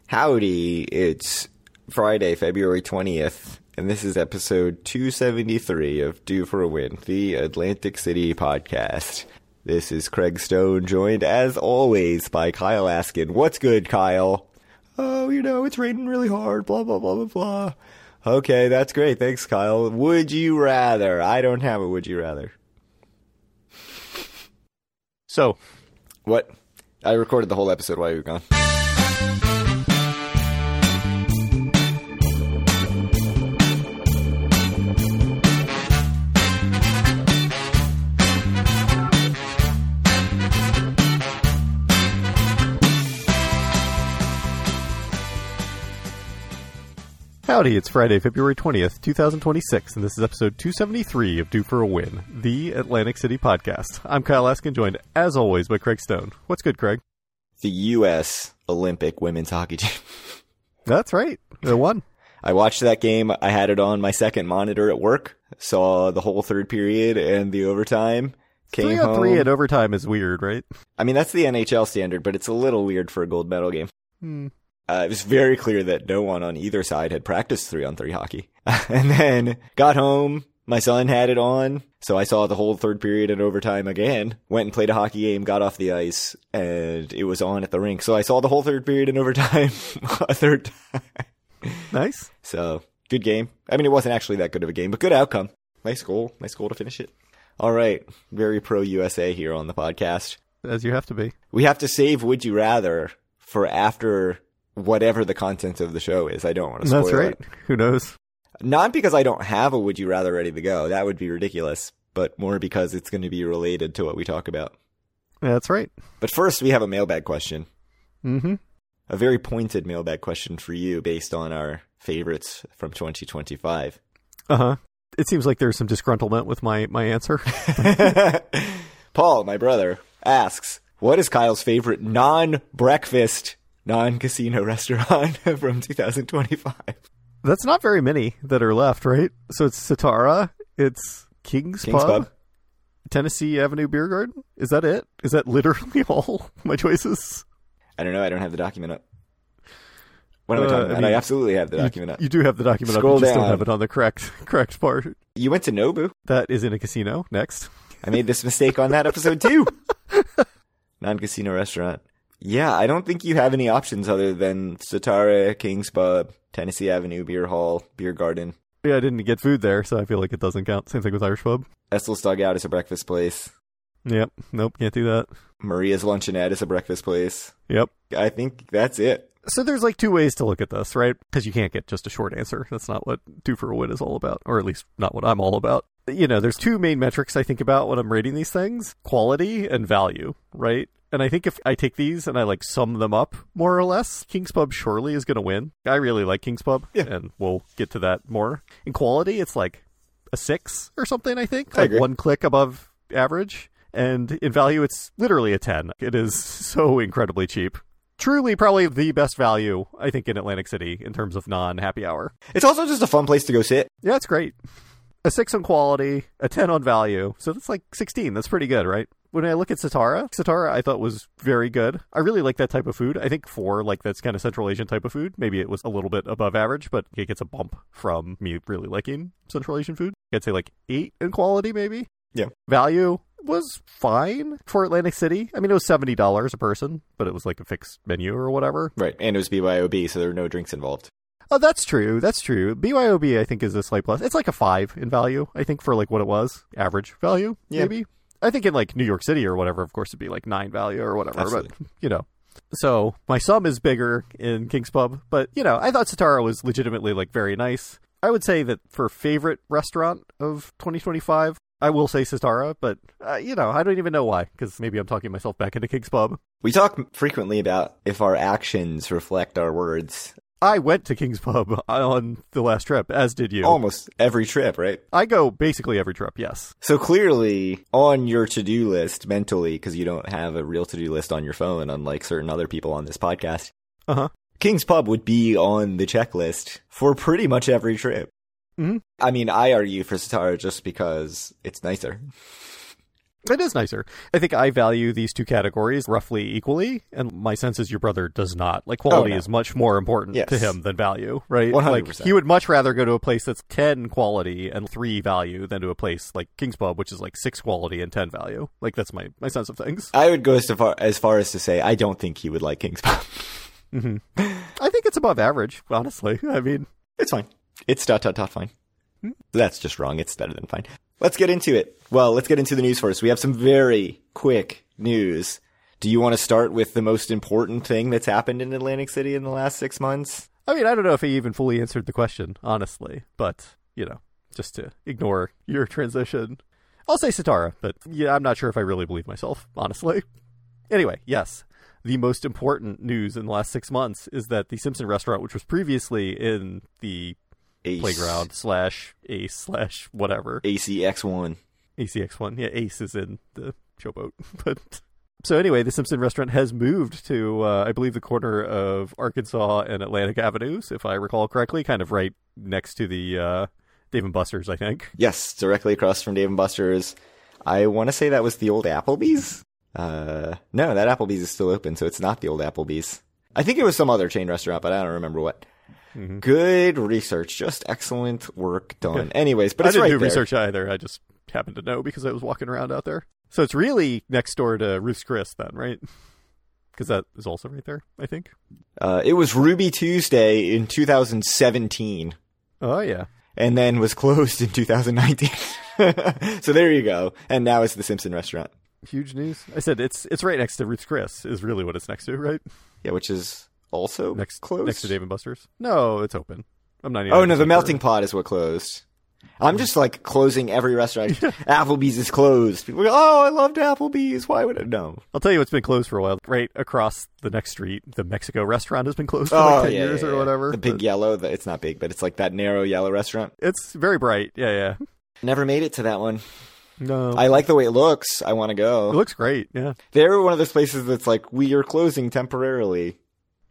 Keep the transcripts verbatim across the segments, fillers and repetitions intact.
Howdy, it's Friday, February twentieth, and this is episode two seventy-three of Due for a Win, the Atlantic City podcast. This is Craig Stone, joined as always by Kyle Askin. What's good, Kyle? Oh, you know, it's raining really hard, blah, blah, blah, blah, blah. Okay, that's great. Thanks, Kyle. Would you rather? I don't have a would you rather. So. What? I recorded the whole episode while you were gone. Howdy, it's Friday, February twentieth, twenty twenty-six, and this is episode two seventy-three of Due for a Win, the Atlantic City podcast. I'm Kyle Askin, joined, as always, by Craig Stone. What's good, Craig? The U S Olympic women's hockey team. That's right. They won. I watched that game. I had it on my second monitor at work. Saw the whole third period and the overtime. Came three on home. Three at overtime is weird, right? I mean, that's the N H L standard, but it's a little weird for a gold medal game. Hmm. Uh, it was very clear that no one on either side had practiced three-on-three hockey. And then got home. My son had it on. So I saw the whole third period and overtime again. Went and played a hockey game, got off the ice, and it was on at the rink. So I saw the whole third period and overtime a third time. Nice. So, good game. I mean, it wasn't actually that good of a game, but good outcome. Nice goal. Nice goal to finish it. All right. Very pro-U S A here on the podcast. As you have to be. We have to save Would You Rather for after whatever the content of the show is. I don't want to spoil it. That's right. It. Who knows? Not because I don't have a Would You Rather ready to go. That would be ridiculous. But more because it's going to be related to what we talk about. That's right. But first, we have a mailbag question. Mm-hmm. A very pointed mailbag question for you based on our favorites from twenty twenty-five. Uh-huh. It seems like there's some disgruntlement with my, my answer. Paul, my brother, asks, what is Kyle's favorite non-breakfast non-casino restaurant from two thousand twenty-five? That's not very many that are left, right? So it's Satara, it's King's, King's Pub, Pub, Tennessee Avenue Beer Garden. Is that it? Is that literally all my choices? I don't know. I don't have the document up. What am uh, I talking about? I, mean, I absolutely have the you, document up. You do have the document Scroll up. You just down. don't have it on the correct correct part. You went to Nobu. That is in a casino. Next. I made this mistake on that episode too. Non-casino restaurant. Yeah, I don't think you have any options other than Satara, King's Pub, Tennessee Avenue Beer Hall, Beer Garden. Yeah, I didn't get food there, so I feel like it doesn't count. Same thing with Irish Pub. Essel's Dugout is a breakfast place. Yep. Nope, can't do that. Maria's Luncheonette is a breakfast place. Yep. I think that's it. So there's like two ways to look at this, right? Because you can't get just a short answer. That's not what Due for a Win is all about, or at least not what I'm all about. You know, there's two main metrics I think about when I'm rating these things: quality and value, right? And I think if I take these and I like sum them up more or less, King's Pub surely is going to win. I really like King's Pub, yeah. And we'll get to that more. In quality, it's like a six or something, I think. I Like agree. one click above average. And in value, it's literally a ten. It is so incredibly cheap. Truly probably the best value, I think, in Atlantic City in terms of non-happy hour. It's also just a fun place to go sit. Yeah, it's great. A six on quality, a ten on value. So that's like sixteen. That's pretty good, right? When I look at Satara, Satara I thought was very good. I really like that type of food. I think for like that's kind of Central Asian type of food, maybe it was a little bit above average, but it gets a bump from me really liking Central Asian food. I'd say like eight in quality, maybe. Yeah. Value was fine for Atlantic City. I mean, it was seventy dollars a person, but it was like a fixed menu or whatever. Right. And it was B Y O B, so there were no drinks involved. Oh, that's true. That's true. B Y O B, I think, is a slight plus. It's like a five in value, I think, for like what it was. Average value, yeah. maybe. I think in like New York City or whatever, of course, it'd be like nine value or whatever. Absolutely. But, you know. So my sum is bigger in King's Pub. But, you know, I thought Satara was legitimately like very nice. I would say that for favorite restaurant of twenty twenty-five, I will say Satara, but, uh, you know, I don't even know why, because maybe I'm talking myself back into King's Pub. We talk frequently about if our actions reflect our words. I went to King's Pub on the last trip, as did you. Almost every trip, right? I go basically every trip, yes. So clearly, on your to-do list mentally, because you don't have a real to-do list on your phone, unlike certain other people on this podcast, uh-huh. King's Pub would be on the checklist for pretty much every trip. Mm-hmm. I mean, I argue for Satara just because it's nicer. It is nicer. I think I value these two categories roughly equally, and my sense is your brother does not. Like, quality Oh, no. is much more important Yes. to him than value, right? one hundred percent. Like, he would much rather go to a place that's ten quality and three value than to a place like King's Pub, which is like six quality and ten value. Like, that's my, my sense of things. I would go as far, as far as to say I don't think he would like King's Pub. Mm-hmm. I think it's above average, honestly. I mean... It's fine. It's dot, dot, dot fine. That's just wrong. It's better than fine. Let's get into it. Well, let's get into the news first. We have some very quick news. Do you want to start with the most important thing that's happened in Atlantic City in the last six months? I mean, I don't know if he even fully answered the question, honestly. But, you know, just to ignore your transition. I'll say Sitara, but yeah, I'm not sure if I really believe myself, honestly. Anyway, yes. The most important news in the last six months is that the Simpson restaurant, which was previously in the Ace. Playground slash Ace slash whatever. A C X one. A C X one. Yeah, Ace is in the showboat. But so anyway, the Simpson restaurant has moved to, uh, I believe, the corner of Arkansas and Atlantic Avenues, if I recall correctly, kind of right next to the uh, Dave and Buster's, I think. Yes, directly across from Dave and Buster's. I want to say that was the old Applebee's. Uh, no, that Applebee's is still open, so it's not the old Applebee's. I think it was some other chain restaurant, but I don't remember what. Mm-hmm. Good research, just excellent work done. Anyways, but it's I didn't right do there. research either. I just happened to know because I was walking around out there. So it's really next door to Ruth's Chris then, right? Because that is also right there, I think. Uh, it was Ruby Tuesday in two thousand seventeen. Oh, yeah. And then was closed in two thousand nineteen. So there you go. And now it's the Simpson restaurant. Huge news. I said it's it's right next to Ruth's Chris is really what it's next to, right? Yeah, which is also next closed. Next to Dave and Buster's. No, it's open. I'm not. Oh no, the Melting Pot is what closed. I'm just like closing every restaurant. Applebee's is closed. People go, oh, I loved Applebee's. Why would it? No. I'll tell you what's been closed for a while. Right across the next street, the Mexico restaurant has been closed for oh, like ten yeah, years yeah, or yeah. whatever. The big but yellow. The, it's not big, but it's like that narrow yellow restaurant. It's very bright. Yeah, yeah. Never made it to that one. No. I like the way it looks. I want to go. It looks great. Yeah. They're one of those places that's like, we are closing temporarily.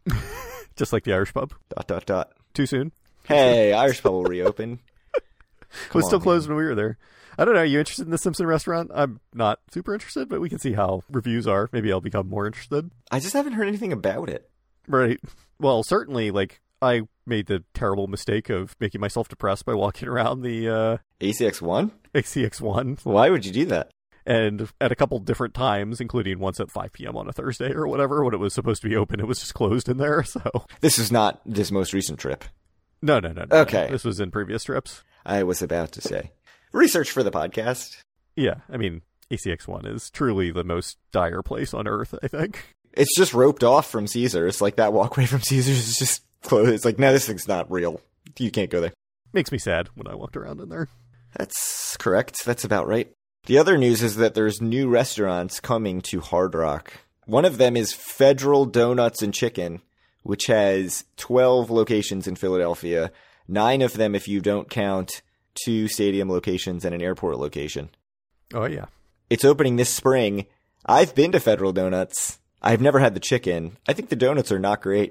Just like the Irish pub. Dot, dot, dot. Too soon? Hey, Irish pub will reopen. It was still closed when we were there. I don't know. Are you interested in the Simpson restaurant? I'm not super interested, but we can see how reviews are. Maybe I'll become more interested. I just haven't heard anything about it. Right. Well, certainly, like, I made the terrible mistake of making myself depressed by walking around the uh, A C X one? A C X one. Why would you do that? And at a couple different times, including once at five p.m. on a Thursday or whatever, when it was supposed to be open, it was just closed in there. So This is not this most recent trip. No, no, no, no. Okay. No. This was in previous trips. I was about to say. Research for the podcast. Yeah, I mean, A C X one is truly the most dire place on Earth, I think. It's just roped off from Caesars. Like, that walkway from Caesars is just closed. It's like, no, this thing's not real. You can't go there. Makes me sad when I walked around in there. That's correct. That's about right. The other news is that there's new restaurants coming to Hard Rock. One of them is Federal Donuts and Chicken, which has twelve locations in Philadelphia. Nine of them, if you don't count two stadium locations and an airport location. Oh, yeah. It's opening this spring. I've been to Federal Donuts. I've never had the chicken. I think the donuts are not great.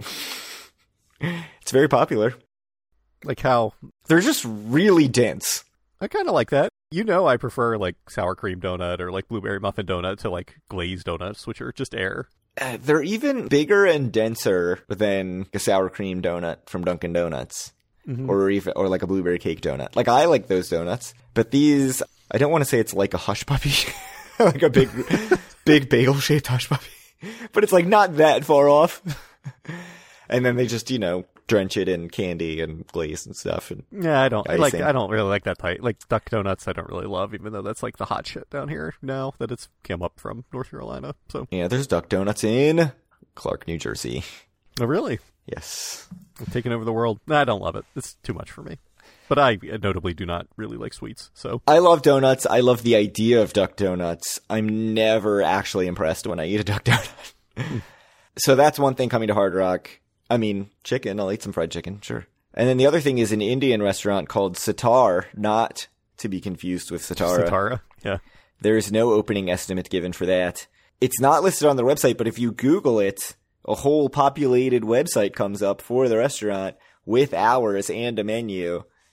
It's very popular. Like how? They're just really dense. I kind of like that. You know, I prefer like sour cream donut or like blueberry muffin donut to like glazed donuts, which are just air. Uh, they're even bigger and denser than a sour cream donut from Dunkin' Donuts. Mm-hmm. Or even, or like a blueberry cake donut. Like, I like those donuts, but these, I don't want to say it's like a hush puppy, like a big, big bagel-shaped hush puppy, but it's like not that far off. And then they just, you know, drench it in candy and glaze and stuff. And yeah, I don't I icing. like. I don't really like that type. Like duck donuts, I don't really love, even though that's like the hot shit down here now that it's come up from North Carolina. So yeah, there's duck donuts in Clark, New Jersey. Oh, really? Yes. I'm taking over the world. I don't love it. It's too much for me. But I notably do not really like sweets. So I love donuts. I love the idea of duck donuts. I'm never actually impressed when I eat a duck donut. So that's one thing coming to Hard Rock. I mean, chicken. I'll eat some fried chicken, sure. And then the other thing is an Indian restaurant called Sitar, not to be confused with Sitara. Sitara, yeah. There is no opening estimate given for that. It's not listed on the website, but if you Google it, a whole populated website comes up for the restaurant with hours and a menu.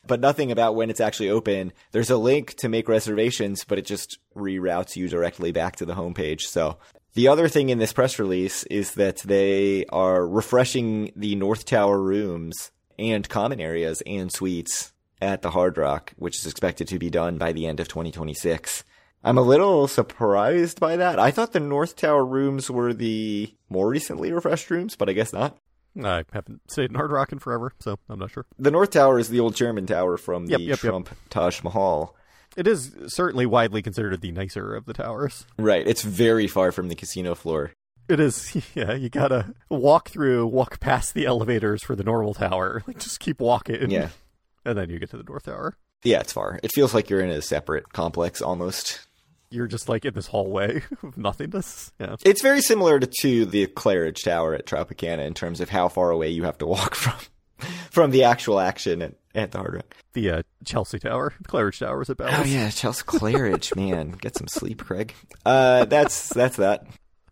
but nothing about when it's actually open. There's a link to make reservations, but it just reroutes you directly back to the homepage. So the other thing in this press release is that they are refreshing the North Tower rooms and common areas and suites at the Hard Rock, which is expected to be done by the end of twenty twenty-six. I'm a little surprised by that. I thought the North Tower rooms were the more recently refreshed rooms, but I guess not. I haven't stayed in Hard Rock in forever, so I'm not sure. The North Tower is the old German tower from Yep, the yep, Trump yep. Taj Mahal. It is certainly widely considered the nicer of the towers. Right. It's very far from the casino floor. It is, yeah, you gotta walk through, walk past the elevators for the normal tower. Like, just keep walking. Yeah. And then you get to the North Tower. Yeah, it's far. It feels like you're in a separate complex almost. You're just like in this hallway of nothingness. Yeah. It's very similar to, to the Claridge Tower at Tropicana in terms of how far away you have to walk from from the actual action at, at the Hard Rock. The uh, Chelsea Tower, the Claridge Tower is at Bally's. Oh yeah, Chelsea Claridge, man. Get some sleep, Craig. Uh, that's that's that.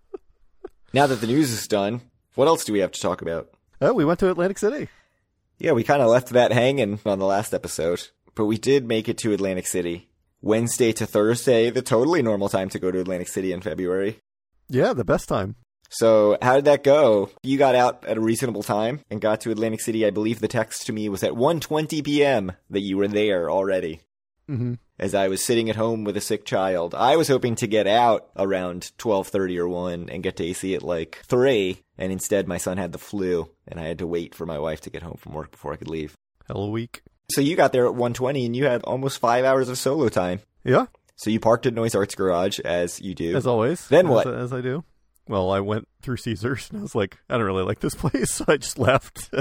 Now that the news is done, what else do we have to talk about? Oh, we went to Atlantic City. Yeah, we kind of left that hanging on the last episode, but we did make it to Atlantic City. Wednesday to Thursday, the totally normal time to go to Atlantic City in February. Yeah, the best time. So how did that go? You got out at a reasonable time and got to Atlantic City. I believe the text to me was at one twenty p.m. that you were there already. Mm-hmm. As I was sitting at home with a sick child. I was hoping to get out around twelve thirty or one and get to A C at like three. And instead my son had the flu and I had to wait for my wife to get home from work before I could leave. Hell a week. So you got there at one twenty and you had almost five hours of solo time. Yeah. So you parked at Noise Arts Garage, as you do. As always. Then as, what? As I do. Well, I went through Caesars and I was like, I don't really like this place, so I just left.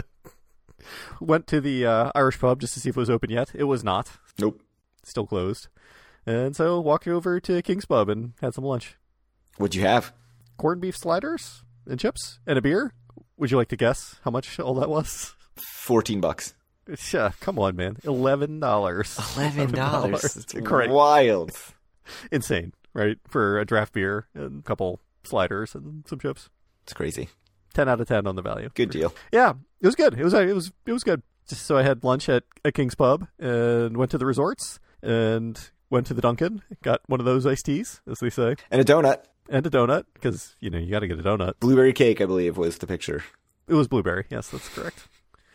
Went to the uh, Irish pub just to see if it was open yet. It was not. Nope. Still closed. And so walked over to King's Pub and had some lunch. What'd you have? Corned beef sliders and chips and a beer. Would you like to guess how much all that was? fourteen bucks. Yeah, come on, man. eleven dollars. eleven dollars. It's Correct. Wild. Insane, right? For a draft beer and a couple sliders and some chips. It's crazy. ten out of ten on the value. Good deal. Yeah, it was good. It was it was it was good. Just so I had lunch at a King's Pub and went to the resorts and went to the Dunkin', got one of those iced teas, as they say, And a donut. and a donut because you know you got to get a donut. Blueberry cake, I believe, was the picture. It was blueberry. Yes, that's correct.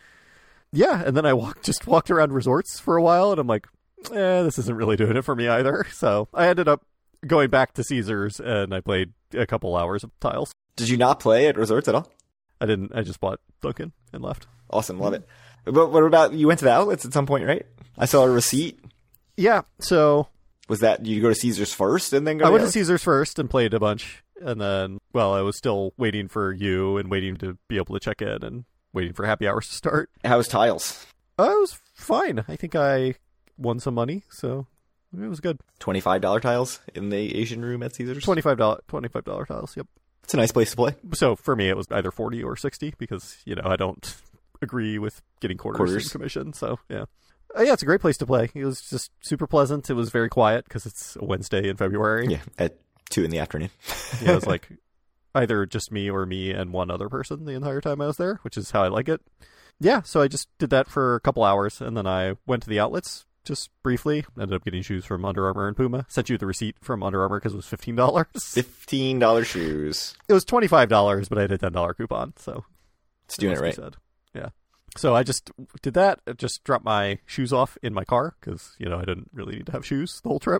Yeah, and then I walked just walked around resorts for a while, and I'm like, eh, this isn't really doing it for me either. So I ended up going back to Caesars, and I played a couple hours of Tiles. Did you not play at resorts at all? I didn't. I just bought Dunkin' and left. Awesome. Love it. But what about, you went to the outlets at some point, right? I saw a receipt. Yeah, so Was that, you go to Caesars first and then go I to went to outlets? Caesars first and played a bunch, and then, well, I was still waiting for you and waiting to be able to check in and waiting for happy hours to start. How was Tiles? Uh, it was fine. I think I won some money, so it was good. twenty-five dollars tiles in the Asian room at Caesars? twenty-five dollars twenty-five dollars tiles, yep. It's a nice place to play. So for me, it was either forty or sixty because, you know, I don't agree with getting quarters, Quarters. in commission. So, yeah. Uh, yeah, it's a great place to play. It was just super pleasant. It was very quiet because it's a Wednesday in February. Yeah, at two in the afternoon. Yeah, it was like either just me or me and one other person the entire time I was there, which is how I like it. Yeah, so I just did that for a couple hours, and then I went to the outlets just briefly. Ended up getting shoes from Under Armour and Puma. Sent you the receipt from Under Armour because it was fifteen dollars. fifteen dollars shoes. It was twenty-five dollars, but I had a ten dollars coupon, so It's doing it must be right. said. Yeah. So I just did that. I just dropped my shoes off in my car because, you know, I didn't really need to have shoes the whole trip.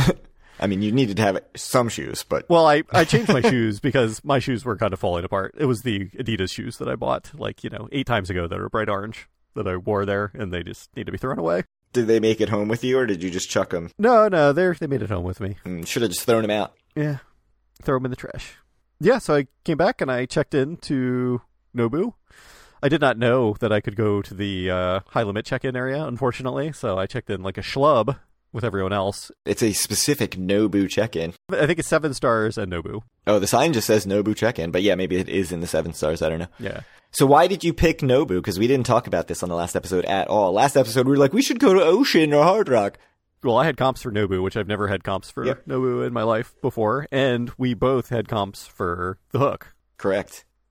I mean, you needed to have some shoes, but Well, I, I changed my shoes because my shoes were kind of falling apart. It was the Adidas shoes that I bought, like, you know, eight times ago that are bright orange that I wore there, and they just need to be thrown away. did they make it home with you, or did you just chuck them? No, no, they they made it home with me. Mm, should have just thrown them out. Yeah. Throw them in the trash. Yeah, so I came back and I checked in to Nobu. I did not know that I could go to the uh, high limit check-in area, unfortunately, so I checked in like a schlub with everyone else. It's a specific Nobu check-in. I think it's seven stars and Nobu. Oh, the sign just says Nobu check-in, but yeah, maybe it is in the seven stars. I don't know. Yeah. So why did you pick Nobu? Because we didn't talk about this on the last episode at all. Last episode, we were like, we should go to Ocean or Hard Rock. Well, I had comps for Nobu, which I've never had comps for Yep. Nobu in my life before, and we both had comps for The Hook. Correct.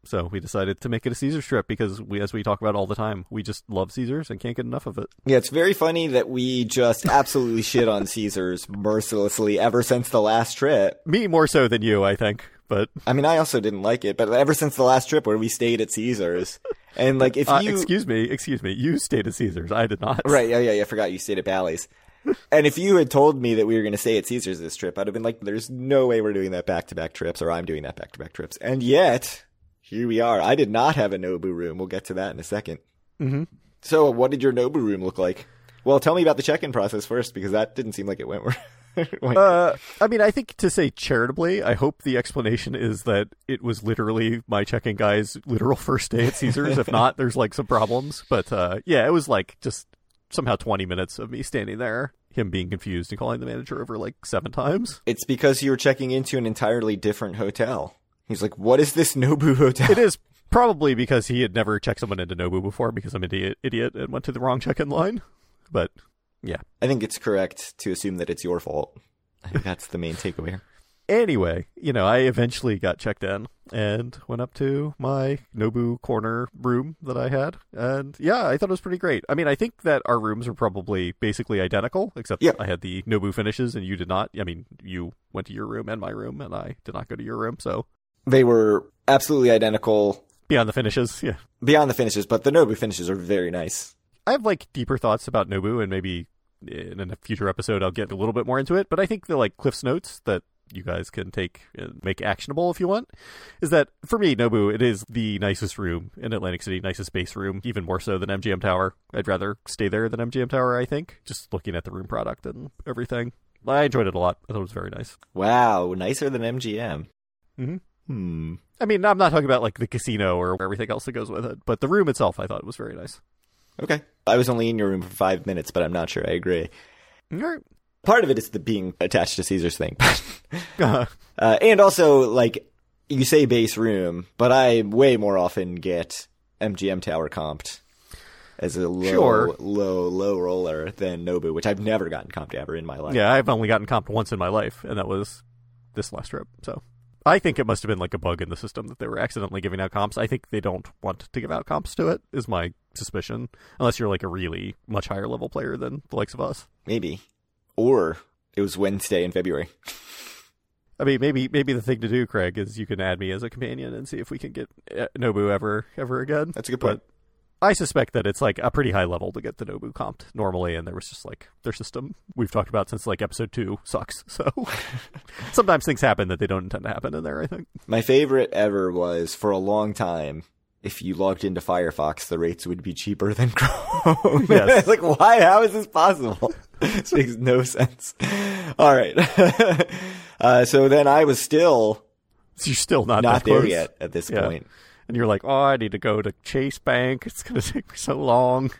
So we decided to make it a Caesars trip because, we, as we talk about all the time, we just love Caesars and can't get enough of it. Yeah, it's very funny that we just absolutely shit on Caesars mercilessly ever since the last trip. Me more so than you, I think. But I mean, I also didn't like it, but ever since the last trip where we stayed at Caesars, and like if you... Uh, excuse me, excuse me, you stayed at Caesars. I did not. Right, yeah, yeah, yeah, I forgot you stayed at Bally's. And if you had told me that we were going to stay at Caesars this trip, I'd have been like, there's no way we're doing that back-to-back trips, or I'm doing that back-to-back trips. And yet, here we are. I did not have a Nobu room. We'll get to that in a second. Mm-hmm. So what did your Nobu room look like? Well, tell me about the check-in process first, because that didn't seem like it went went... Uh, I mean, I think to say charitably, I hope the explanation is that it was literally my check-in guy's literal first day at Caesars. If not, there's like some problems. But uh, yeah, it was like just... somehow twenty minutes of me standing there, him being confused and calling the manager over like seven times. It's because you were checking into an entirely different hotel. He's like, what is this Nobu hotel? It is probably because he had never checked someone into Nobu before because I'm an idiot, idiot and went to the wrong check-in line. But yeah. I think it's correct to assume that it's your fault. I think that's the main takeaway here. Anyway, you know, I eventually got checked in and went up to my Nobu corner room that I had. And yeah, I thought it was pretty great. I mean, I think that our rooms were probably basically identical, except yep. I had the Nobu finishes and you did not. I mean, you went to your room and my room, and I did not go to your room, so. They were absolutely identical. Beyond the finishes, yeah. Beyond the finishes, but the Nobu finishes are very nice. I have, like, deeper thoughts about Nobu, and maybe in a future episode I'll get a little bit more into it, but I think the, like, Cliff's Notes that you guys can take and make actionable if you want, is that for me, Nobu, it is the nicest room in Atlantic City, nicest base room, even more so than M G M Tower. I'd rather stay there than M G M Tower, I think, just looking at the room product and everything. I enjoyed it a lot. I thought it was very nice. Wow, nicer than M G M. Mm-hmm. Hmm. I mean, I'm not talking about like the casino or everything else that goes with it, but the room itself I thought was very nice. Okay. I was only in your room for five minutes, but I'm not sure I agree. All right. Part of it is the being attached to Caesars thing. uh-huh. uh, and also, like, you say base room, but I way more often get M G M Tower comped as a low, sure. low, low roller than Nobu, which I've never gotten comped ever in my life. Yeah, I've only gotten comped once in my life, and that was this last trip. So I think it must have been like a bug in the system that they were accidentally giving out comps. I think they don't want to give out comps to it, is my suspicion, unless you're like a really much higher level player than the likes of us. Maybe. Or it was Wednesday in February. I mean, maybe maybe the thing to do, Craig, is you can add me as a companion and see if we can get Nobu ever ever again. That's a good point. But I suspect that it's like a pretty high level to get the Nobu comped normally, and there was just like their system we've talked about since like episode two sucks. So sometimes things happen that they don't intend to happen in there, I think. My favorite ever was, for a long time, if you logged into Firefox, the rates would be cheaper than Chrome. Yes. Like, why? How is this possible? This makes no sense. All right. uh, so then I was still... So you're still not Not that there close. yet at this Yeah. point. And you're like, oh, I need to go to Chase Bank. It's going to take me so long.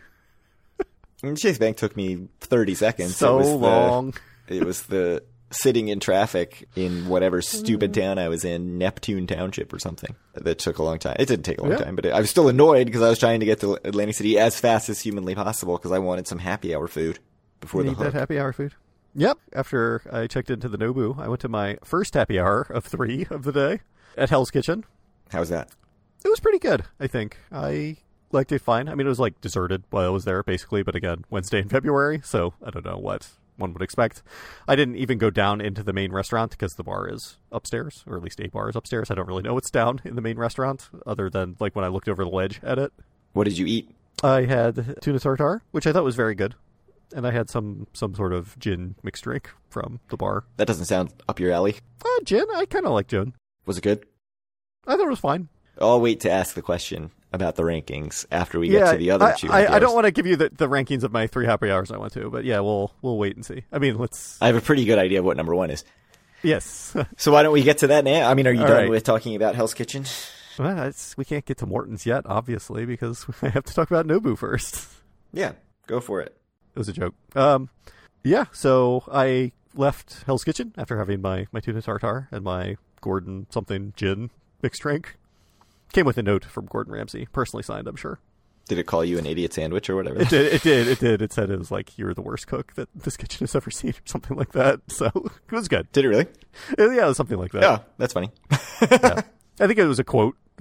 And Chase Bank took me thirty seconds. So it was long. The, it was the sitting in traffic in whatever stupid town I was in, Neptune Township or something, that took a long time. It didn't take a long Yeah. time, but it, I was still annoyed because I was trying to get to Atlantic City as fast as humanly possible because I wanted some happy hour food before You the need hook. that happy hour food. Yep. After I checked into the Nobu, I went to my first happy hour of three of the day at Hell's Kitchen. How's that? It was pretty good, I think. I liked it fine. I mean, it was like deserted while I was there, basically, but again, Wednesday in February, so I don't know what one would expect. I didn't even go down into the main restaurant because the bar is upstairs, or at least a bar is upstairs. I don't really know what's down in the main restaurant, other than like when I looked over the ledge at it. What did you eat? I had tuna tartare, which I thought was very good. And I had some, some sort of gin mixed drink from the bar. That doesn't sound up your alley. Uh, gin? I kind of like gin. Was it good? I thought it was fine. I'll wait to ask the question about the rankings after we yeah, get to the other I, two. I, happy I don't hours. want to give you the, the rankings of my three happy hours I went to, but yeah, we'll we'll wait and see. I mean, let's... I have a pretty good idea of what number one is. Yes. So why don't we get to that now? I mean, are you All done right. with talking about Hell's Kitchen? Well, that's, we can't get to Morton's yet, obviously, because I have to talk about Nobu first. Yeah, go for it. It was a joke. Um, yeah, so I left Hell's Kitchen after having my, my tuna tartare and my Gordon something gin mixed drink. Came with a note from Gordon Ramsay, personally signed, I'm sure. Did it call you an idiot sandwich or whatever? It did, it did, it did. It said it was like, you're the worst cook that this kitchen has ever seen, or something like that. So it was good. Did it really? Yeah, it was something like that. Yeah, that's funny. Yeah. I think it was a quote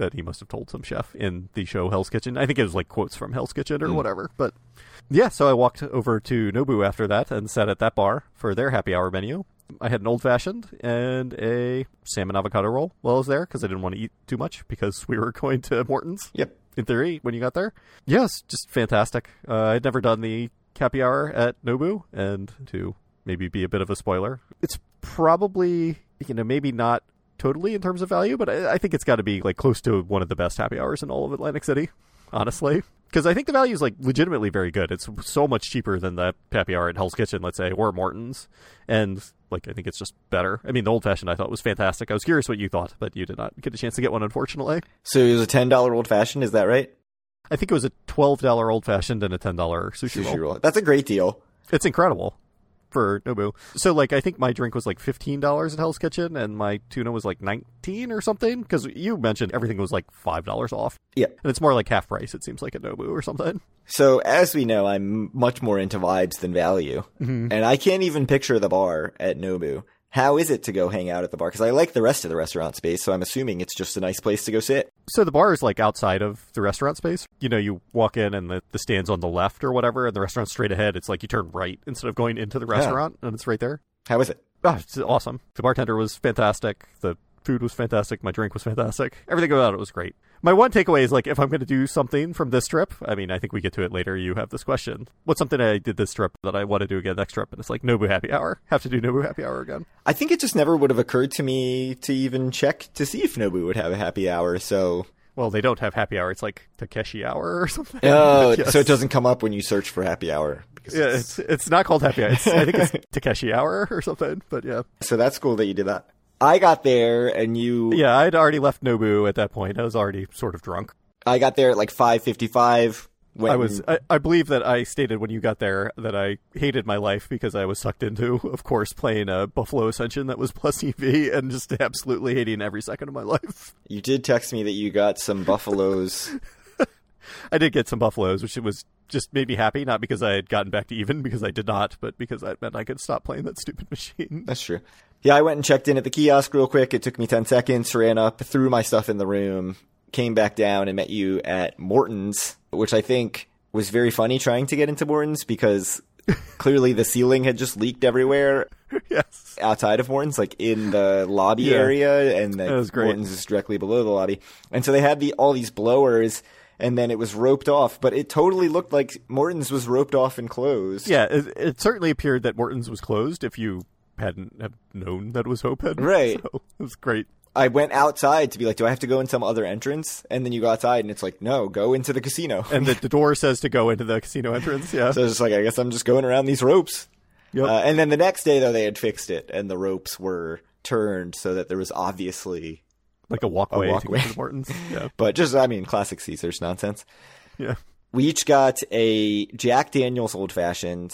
that he must have told some chef in the show Hell's Kitchen. I think it was like quotes from Hell's Kitchen or Mm. whatever. But yeah, so I walked over to Nobu after that and sat at that bar for their happy hour menu. I had an old-fashioned and a salmon avocado roll while I was there because I didn't want to eat too much because we were going to Morton's. Yep. In theory, when you got there. Yes, just fantastic. Uh, I'd never done the happy hour at Nobu, and to maybe be a bit of a spoiler, it's probably, you know, maybe not totally in terms of value, but I, I think it's got to be like close to one of the best happy hours in all of Atlantic City, honestly. Because I think the value is like legitimately very good. It's so much cheaper than the happy hour at Hell's Kitchen, let's say, or Morton's. And like, I think it's just better. I mean, the old fashioned I thought was fantastic. I was curious what you thought, but you did not get a chance to get one, unfortunately. So it was a ten dollar old fashioned, is that right? I think it was a twelve dollar old fashioned and a ten dollar sushi, Sushi roll. roll. That's a great deal. It's incredible for Nobu. So, like, I think my drink was like fifteen dollars at Hell's Kitchen, and my tuna was like nineteen or something. Because you mentioned everything was like five dollars off. Yeah. And it's more like half price, it seems like, at Nobu or something. So, as we know, I'm much more into vibes than value. Mm-hmm. And I can't even picture the bar at Nobu. How is it to go hang out at the bar? Because I like the rest of the restaurant space, so I'm assuming it's just a nice place to go sit. So the bar is like outside of the restaurant space. You know, you walk in and the, the stand's on the left or whatever, and the restaurant's straight ahead. It's like you turn right instead of going into the restaurant, and it's right there. How is it? Oh, it's awesome. The bartender was fantastic. The food was fantastic. My drink was fantastic. Everything about it was great. My one takeaway is, like, if I'm going to do something from this trip, I mean, I think we get to it later. You have this question. What's something I did this trip that I want to do again next trip? And it's like Nobu Happy Hour. Have to do Nobu Happy Hour again. I think it just never would have occurred to me to even check to see if Nobu would have a happy hour, so... Well, they don't have happy hour. It's like Takeshi Hour or something. Oh, Yes. so it doesn't come up when you search for happy hour. Because Yeah, it's it's not called happy hour. It's, I think it's Takeshi Hour or something, but yeah. So that's cool that you did that. I got there and you... Yeah, I'd already left Nobu at that point. I was already sort of drunk. I got there at like five fifty-five. When I was. I, I believe that I stated when you got there that I hated my life because I was sucked into, of course, playing a Buffalo Ascension that was plus E V and just absolutely hating every second of my life. You did text me that you got some buffaloes. I did get some buffaloes, which was just made me happy, not because I had gotten back to even, because I did not, but because that meant I could stop playing that stupid machine. That's true. Yeah, I went and checked in at the kiosk real quick. It took me ten seconds, ran up, threw my stuff in the room, came back down and met you at Morton's, which I think was very funny trying to get into Morton's because clearly the ceiling had just leaked everywhere. Yes. Outside of Morton's, like in the lobby Yeah. area, and That was the great. Morton's is directly below the lobby. And so they had the all these blowers, and then it was roped off, but it totally looked like Morton's was roped off and closed. Yeah, it, it certainly appeared that Morton's was closed if you hadn't have known that it was open. Right. So it was great. I went outside to be like, do I have to go in some other entrance? And then you go outside and it's like, no, go into the casino. And the, the door says to go into the casino entrance, yeah. So it's just like, I guess I'm just going around these ropes. Yep. Uh, and then the next day, though, they had fixed it and the ropes were turned so that there was obviously, Like a walkway, A walkway. to get to the Morton's. Yeah. but just, I mean, classic Caesars nonsense. Yeah. We each got a Jack Daniel's Old Fashioned,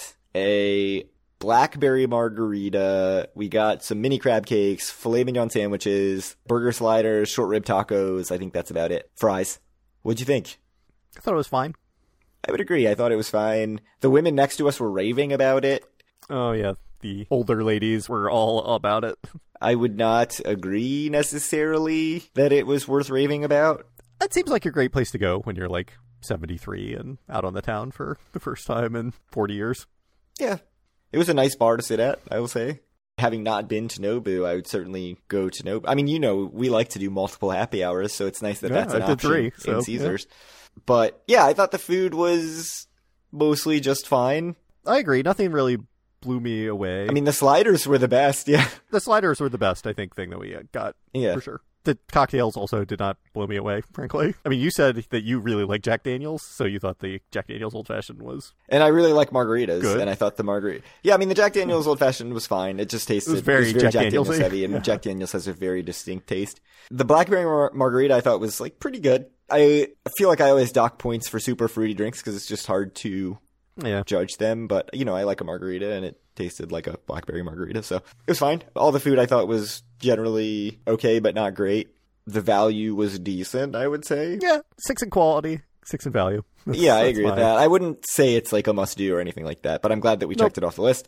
a blackberry margarita. We got some mini crab cakes, filet mignon sandwiches, burger sliders, short rib tacos. I think that's about it. Fries. What'd you think? I thought it was fine. I would agree. I thought it was fine. The women next to us were raving about it. Oh, yeah. The older ladies were all about it. I would not agree necessarily that it was worth raving about. That seems like a great place to go when you're like seventy-three and out on the town for the first time in forty years. Yeah. It was a nice bar to sit at, I will say. Having not been to Nobu, I would certainly go to Nobu. I mean, you know, we like to do multiple happy hours, so it's nice that Yeah, that's an I did option three, so, in Caesars. But yeah, I thought the food was mostly just fine. I agree. Nothing really blew me away. I mean, the sliders were the best, yeah. the sliders were the best, I think, thing that we uh, got, Yeah. for sure. The cocktails also did not blow me away, frankly. I mean, you said that you really like Jack Daniels, so you thought the Jack Daniels Old Fashioned was... And I really like margaritas, Good. and I thought the margarita... Yeah, I mean, the Jack Daniel's Old Fashioned was fine. It just tasted... It was very Jack Jack Daniels Daniels-y. heavy, and Yeah. Jack Daniels has a very distinct taste. The blackberry mar- margarita I thought was, like, pretty good. I feel like I always dock points for super fruity drinks because it's just hard to Yeah. judge them, but, you know, I like a margarita, and it tasted like a blackberry margarita, so it was fine. All the food I thought was generally okay, but not great. The value was decent, I would say. Yeah, six in quality, six in value. That's- Yeah, I that's agree with fine. that. I wouldn't say it's like a must-do or anything like that, but I'm glad that we Nope. checked it off the list.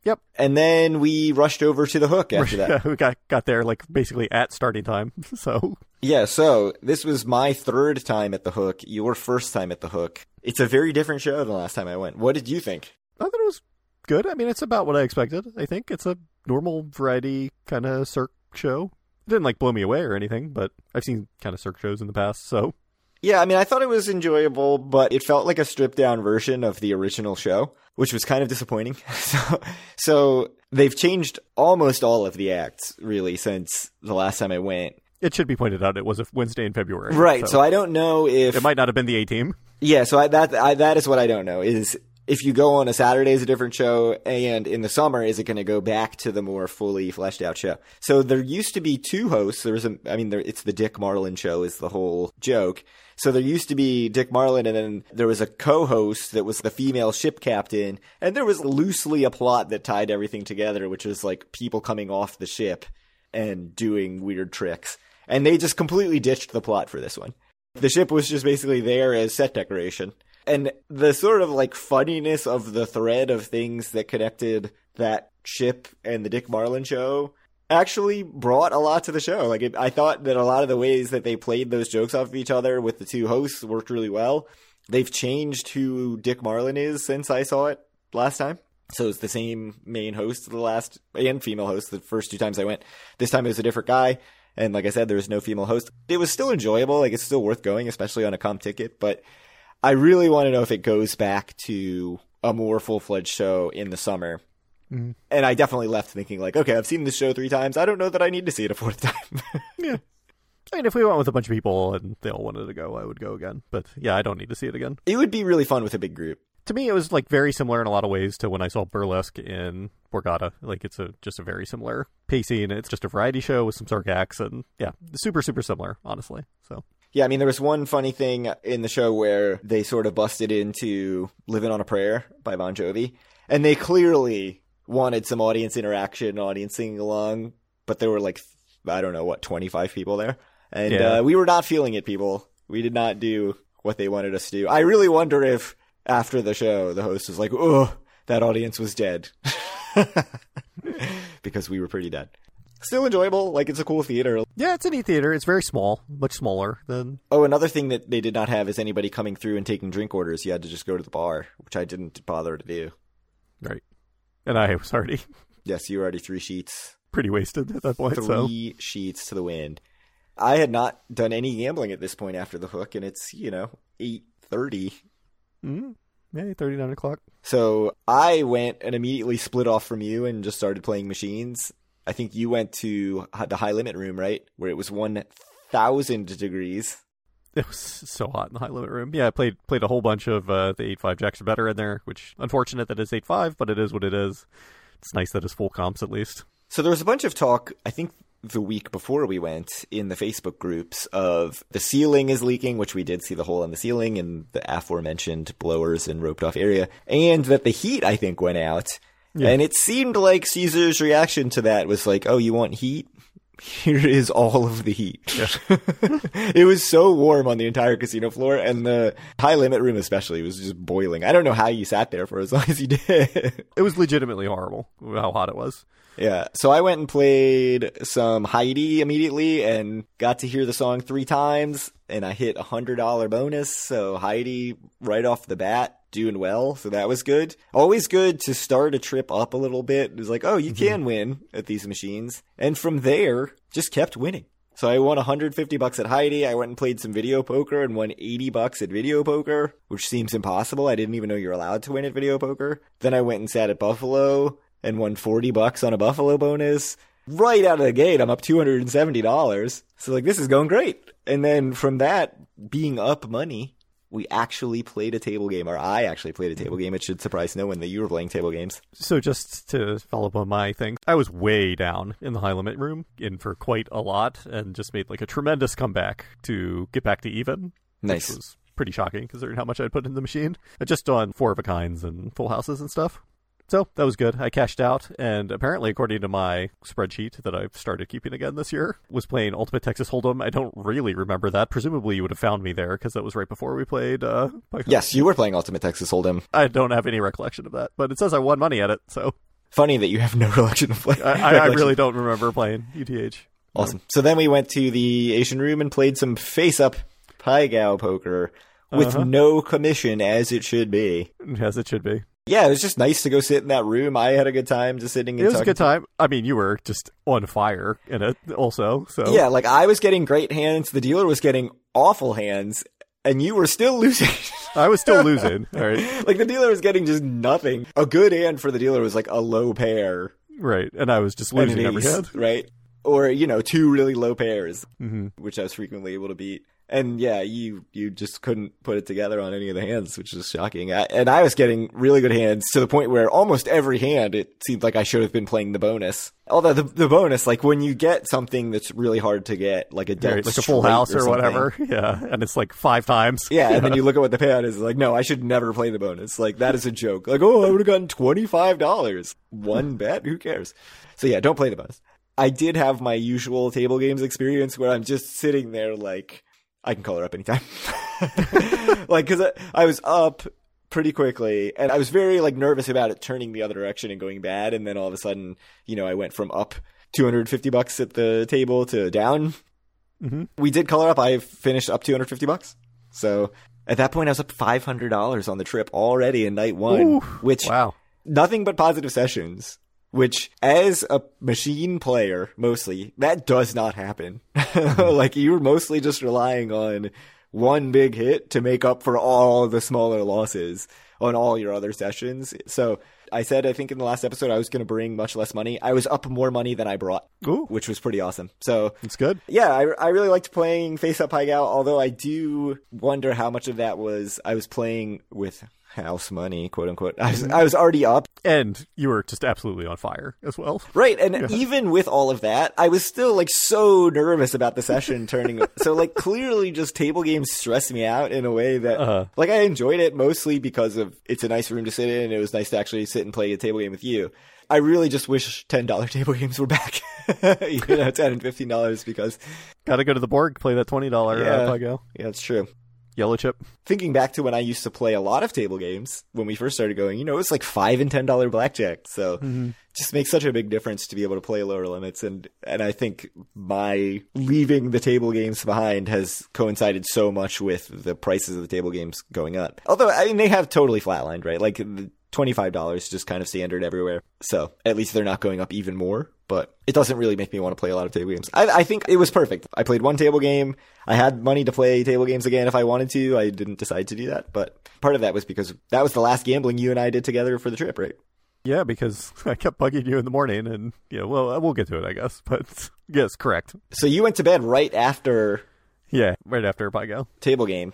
Yep. And then we rushed over to the Hook after that. we got, got there like basically at starting time. So yeah, so this was my third time at the Hook, your first time at the Hook. It's a very different show than the last time I went. What did you think? I thought it was good. I mean, it's about what I expected. I think it's a normal variety kind of Cirque show. It didn't like blow me away or anything, but I've seen kind of Cirque shows in the past, so. Yeah, I mean, I thought it was enjoyable, but it felt like a stripped down version of the original show, which was kind of disappointing. so, so they've changed almost all of the acts, really, since the last time I went. It should be pointed out it was a Wednesday in February. Right, so, so I don't know if... It might not have been the A-Team. Yeah, so I, that I, that is what I don't know, is if you go on a Saturday is a different show, and in the summer, is it going to go back to the more fully fleshed out show? So there used to be two hosts. There was a, I mean, there, it's the Dick Marlin show is the whole joke. So there used to be Dick Marlin, and then there was a co-host that was the female ship captain, and there was loosely a plot that tied everything together, which was like people coming off the ship and doing weird tricks. And they just completely ditched the plot for this one. The ship was just basically there as set decoration. And the sort of like funniness of the thread of things that connected that ship and the Dick Marlin show actually brought a lot to the show. Like, it, I thought that a lot of the ways that they played those jokes off of each other with the two hosts worked really well. They've changed who Dick Marlin is since I saw it last time. So it's the same main host the last, and female host the first two times I went. This time it was a different guy. And like I said, there was no female host. It was still enjoyable. Like, it's still worth going, especially on a comp ticket. But I really want to know if it goes back to a more full-fledged show in the summer. Mm-hmm. And I definitely left thinking like, okay, I've seen this show three times. I don't know that I need to see it a fourth time. Yeah. I mean, if we went with a bunch of people and they all wanted to go, I would go again. But yeah, I don't need to see it again. It would be really fun with a big group. To me, it was like very similar in a lot of ways to when I saw Burlesque in Borgata. Like, it's a just a very similar pacing. It's just a variety show with some Cirque acts, and yeah, super, super similar, honestly. So. Yeah, I mean, there was one funny thing in the show where they sort of busted into Living on a Prayer by Bon Jovi, and they clearly wanted some audience interaction, audience singing along, but there were like, I don't know, what, twenty-five people there? And yeah. uh, we were not feeling it, people. We did not do what they wanted us to do. I really wonder if after the show, the host was like, oh, that audience was dead. Because we were pretty dead. Still enjoyable. Like, it's a cool theater. Yeah, it's a neat theater. It's very small, much smaller than... Oh, another thing that they did not have is anybody coming through and taking drink orders. You had to just go to the bar, which I didn't bother to do. Right. And I was already... Yes, you were already three sheets. Pretty wasted at that point, Three so... sheets to the wind. I had not done any gambling at this point after the Hook, and it's, you know, eight thirty. Mm-hmm. Yeah, thirty, nine o'clock. So I went and immediately split off from you and just started playing machines. I think you went to the high limit room, right? Where it was one thousand degrees. It was so hot in the high limit room. Yeah, I played played a whole bunch of uh, the eight five Jacks Are Better in there, which unfortunate that it's eight five, but it is what it is. It's nice that it's full comps at least. So there was a bunch of talk, I think the week before we went, in the Facebook groups of the ceiling is leaking, which we did see the hole in the ceiling and the aforementioned blowers and roped off area, and that the heat, I think, went out. Yeah. And it seemed like Caesar's reaction to that was like, oh, you want heat? Here is all of the heat. Yeah. It was so warm on the entire casino floor, and the high limit room especially was just boiling. I don't know how you sat there for as long as you did. It was legitimately horrible how hot it was. Yeah, so I went and played some Heidi immediately and got to hear the song three times, and I hit a one hundred dollars bonus, so Heidi right off the bat doing well, so that was good. Always good to start a trip up a little bit. It was like, oh, you mm-hmm. can win at these machines. And from there, just kept winning. So I won one hundred fifty bucks at Heidi. I went and played some video poker and won eighty bucks at video poker, which seems impossible. I didn't even know you're allowed to win at video poker. Then I went and sat at Buffalo and won forty bucks on a Buffalo bonus. Right out of the gate, I'm up two hundred seventy dollars. So like, this is going great. And then from that, being up money, we actually played a table game, or I actually played a table game. It should surprise no one that you were playing table games. So just to follow up on my thing, I was way down in the high limit room, in for quite a lot, and just made like a tremendous comeback to get back to even. Nice. Which was pretty shocking considering how much I'd put in the machine. I just on four of a kinds and full houses and stuff. So that was good. I cashed out, and apparently, according to my spreadsheet that I've started keeping again this year, was playing Ultimate Texas Hold'em. I don't really remember that. Presumably, you would have found me there, because that was right before we played. Uh, yes, you were playing Ultimate Texas Hold'em. I don't have any recollection of that, but it says I won money at it, so... Funny that you have no recollection of playing. I, I really don't remember playing E T H. Awesome. So then we went to the Asian room and played some face-up Pai Gow poker with Uh-huh. no commission, as it should be. As it should be. Yeah, it was just nice to go sit in that room. I had a good time just sitting and It was a talking good time. I mean, you were just on fire in it also. So Yeah, like I was getting great hands, the dealer was getting awful hands, and you were still losing. I was still losing. All right. Like the dealer was getting just nothing. A good hand for the dealer was like a low pair. Right. And I was just and losing an every ace, hand. right? Or, you know, two really low pairs, Mm-hmm. which I was frequently able to beat. And yeah, you you just couldn't put it together on any of the hands, which is shocking. I, and I was getting really good hands to the point where almost every hand, it seemed like I should have been playing the bonus. Although the the bonus, like when you get something that's really hard to get, like a dealt Right, like a full straight house or, something, whatever. Yeah. And it's like five times. Yeah, and then you look at what the payout is, like, no, I should never play the bonus. Like, that is a joke. Like, oh, I would have gotten twenty-five dollars. One bet? Who cares? So yeah, don't play the bonus. I did have my usual table games experience where I'm just sitting there like, I can call her up anytime. Like, because I, I was up pretty quickly, and I was very, like, nervous about it turning the other direction and going bad, and then all of a sudden, you know, I went from up two hundred fifty bucks at the table to down. Mm-hmm. We did color up. I finished up two hundred fifty bucks. So at that point, I was up five hundred dollars on the trip already in night one, Ooh, which wow. nothing but positive sessions, which as a machine player, mostly, that does not happen. Like you're mostly just relying on one big hit to make up for all the smaller losses on all your other sessions. So I said, I think in the last episode, I was going to bring much less money. I was up more money than I brought, Ooh. which was pretty awesome. So It's good. yeah, I, I really liked playing Face Up Pai Gow, although I do wonder how much of that was I was playing with house money, quote unquote. I was, I was already up. And you were just absolutely on fire as well. Right, and Yeah. even with all of that, I was still like so nervous about the session turning. So like clearly just table games stressed me out in a way that Uh-huh. like I enjoyed it mostly because of it's a nice room to sit in. It was nice to actually sit and play a table game with you. I really just wish ten dollars table games were back. You know, ten and fifteen dollars because Got to go to the Borg, play that twenty dollars Yeah. uh, Pai Gow. yeah, it's true. Yellow chip. Thinking back to when I used to play a lot of table games when we first started going, you know, it was like five and ten dollar blackjack. So Mm-hmm. just makes such a big difference to be able to play lower limits. And and I think my leaving the table games behind has coincided so much with the prices of the table games going up. Although I mean they have totally flatlined, right? Like the twenty-five dollars is just kind of standard everywhere. So at least they're not going up even more. But it doesn't really make me want to play a lot of table games. I, I think it was perfect. I played one table game. I had money to play table games again if I wanted to. I didn't decide to do that. But part of that was because that was the last gambling you and I did together for the trip, right? Yeah, because I kept bugging you in the morning, and yeah, well, we'll get to it, I guess. But yes, correct. So you went to bed right after Yeah, right after Pai Gow. table game.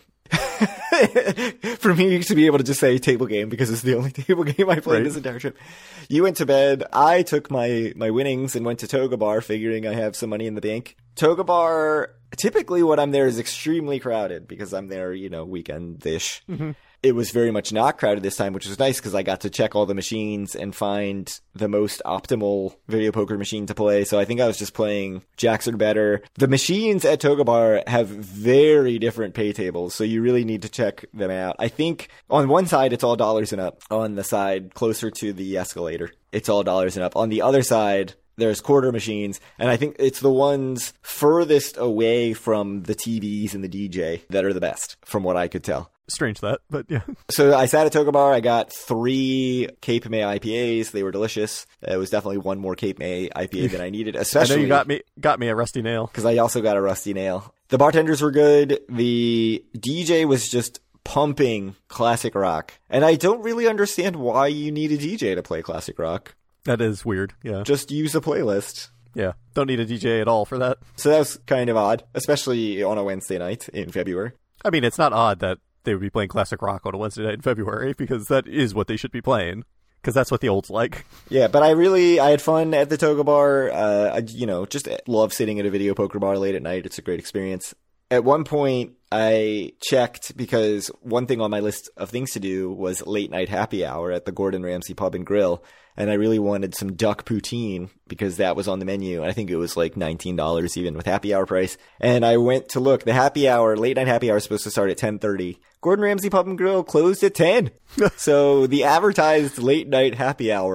For me to be able to just say table game because it's the only table game I played Right. this entire trip. You went to bed. I took my, my winnings and went to Toga Bar figuring I have some money in the bank. Toga Bar, typically when I'm there is extremely crowded because I'm there, you know, weekend-ish. Mm-hmm. It was very much not crowded this time, which was nice because I got to check all the machines and find the most optimal video poker machine to play. So I think I was just playing jacks or better. The machines at Toga Bar have very different pay tables, so you really need to check them out. I think on one side, it's all dollars and up. On the side closer to the escalator, it's all dollars and up. On the other side, there's quarter machines, and I think it's the ones furthest away from the T Vs and the D J that are the best, from what I could tell. Strange that, but yeah. So I sat at Toga Bar. I got three Cape May I P As. They were delicious. It was definitely one more Cape May I P A than I needed, I especially know you got me got me a rusty nail. because I also got a rusty nail. The bartenders were good. The D J was just pumping classic rock. And I don't really understand why you need a D J to play classic rock. That is weird. Yeah. Just use a playlist. Yeah. Don't need a D J at all for that. So that was kind of odd, especially on a Wednesday night in February. I mean, it's not odd that they would be playing classic rock on a Wednesday night in February because that is what they should be playing. Because that's what the old's like. Yeah, but I really, I had fun at the Toga Bar. Uh, I, you know, just love sitting at a video poker bar late at night. It's a great experience. At one point, I checked because one thing on my list of things to do was late night happy hour at the Gordon Ramsay Pub and Grill. And I really wanted some duck poutine because that was on the menu. I think it was like nineteen dollars even with happy hour price. And I went to look. The happy hour, late night happy hour is supposed to start at ten thirty. Gordon Ramsay Pub and Grill closed at ten. So the advertised late night happy hour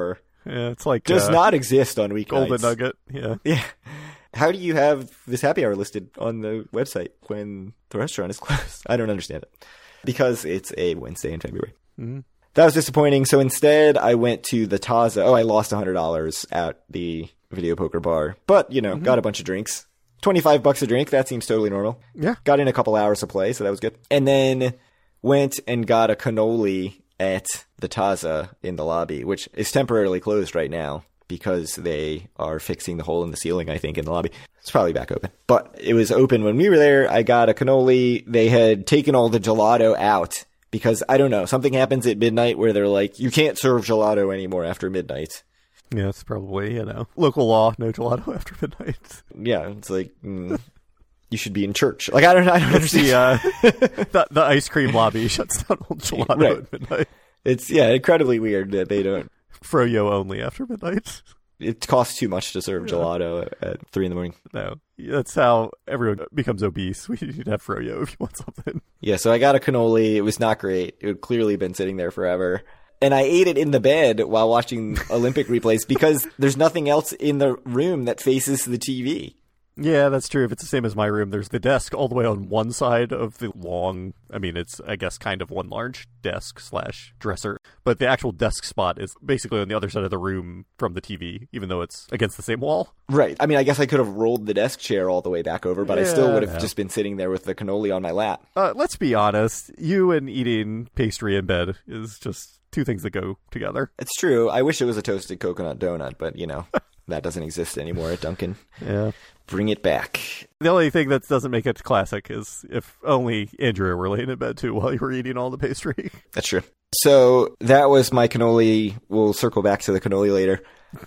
Yeah, it's like Does uh, not exist on weeknights. Golden Nugget. Yeah. Yeah. How do you have this happy hour listed on the website when the restaurant is closed? I don't understand it. Because it's a Wednesday in February. Mm-hmm. That was disappointing. So instead, I went to the Taza. Oh, I lost one hundred dollars at the video poker bar. But, you know, mm-hmm. got a bunch of drinks. twenty-five bucks a drink. That seems totally normal. Yeah. Got in a couple hours of play, so that was good. And then went and got a cannoli at the Taza in the lobby, which is temporarily closed right now because they are fixing the hole in the ceiling, I think, in the lobby. It's probably back open. But it was open when we were there. I got a cannoli. They had taken all the gelato out because, I don't know, something happens at midnight where they're like, you can't serve gelato anymore after midnight. Yeah, it's probably, you know, local law, no gelato after midnight. Yeah, it's like... Mm. You should be in church. Like, I don't, I don't understand. The, uh, the, the ice cream lobby shuts down all gelato right. at midnight. It's, yeah, incredibly weird that they don't. Froyo only after midnight. It costs too much to serve gelato at, at three in the morning. No, that's how everyone becomes obese. We need to have Froyo if you want something. Yeah, so I got a cannoli. It was not great. It had clearly been sitting there forever. And I ate it in the bed while watching Olympic replays because there's nothing else in the room that faces the T V. Yeah, that's true. If it's the same as my room, there's the desk all the way on one side of the long, I mean, it's, I guess, kind of one large desk slash dresser. But the actual desk spot is basically on the other side of the room from the T V, even though it's against the same wall. Right. I mean, I guess I could have rolled the desk chair all the way back over, but yeah, I still would have yeah. just been sitting there with the cannoli on my lap. Uh, let's be honest. You and eating pastry in bed is just two things that go together. It's true. I wish it was a toasted coconut donut, but, you know, that doesn't exist anymore at Dunkin'. Yeah. Bring it back. The only thing that doesn't make it classic is if only Andrea were laying in bed too while you were eating all the pastry. That's true. So that was my cannoli. We'll circle back to the cannoli later.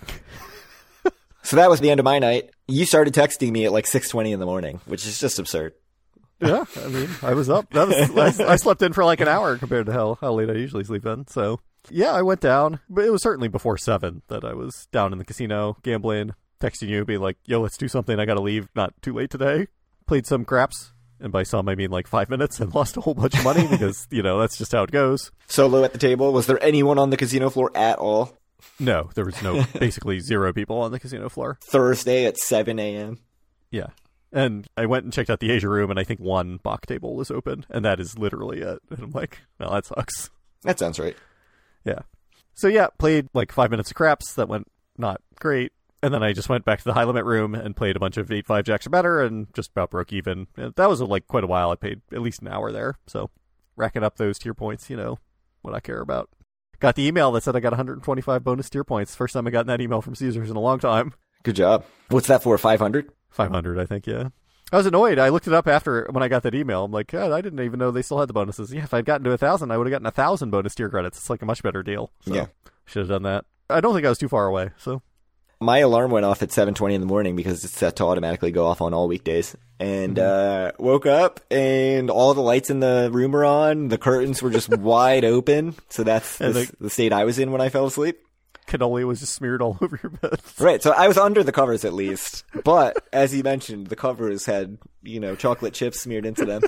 So that was the end of my night. You started texting me at like six twenty in the morning, which is just absurd. Yeah, I mean, I was up. That was, I, I slept in for like an hour compared to how, how late I usually sleep in. So yeah, I went down, but it was certainly before seven that I was down in the casino gambling. Texting you, being like, yo, let's do something. I gotta leave. Not too late today. Played some craps. And by some, I mean like five minutes and lost a whole bunch of money because, you know, that's just how it goes. Solo at the table. Was there anyone on the casino floor at all? No, there was no, basically zero people on the casino floor. Thursday at seven a.m. Yeah. And I went and checked out the Asia room and I think one Bach table was open. And that is literally it. And I'm like, well, that sucks. That sounds right. Yeah. So yeah, played like five minutes of craps. That went not great. And then I just went back to the high limit room and played a bunch of eight five jacks or better and just about broke even. And that was like quite a while. I paid at least an hour there. So racking up those tier points, you know, what I care about. Got the email that said I got one hundred twenty-five bonus tier points. First time I got that email from Caesars in a long time. Good job. What's that for, five hundred? five hundred, I think, yeah. I was annoyed. I looked it up after when I got that email. I'm like, God, I didn't even know they still had the bonuses. Yeah, if I'd gotten to one thousand, I would have gotten one thousand bonus tier credits. It's like a much better deal. So yeah. Should have done that. I don't think I was too far away, so... My alarm went off at seven twenty in the morning because it's set to automatically go off on all weekdays. And mm-hmm. uh, woke up and all the lights in the room were on. The curtains were just wide open. So that's the, the, the state I was in when I fell asleep. Cannoli was just smeared all over your bed. Right. So I was under the covers at least. But as you mentioned, the covers had, you know, chocolate chips smeared into them.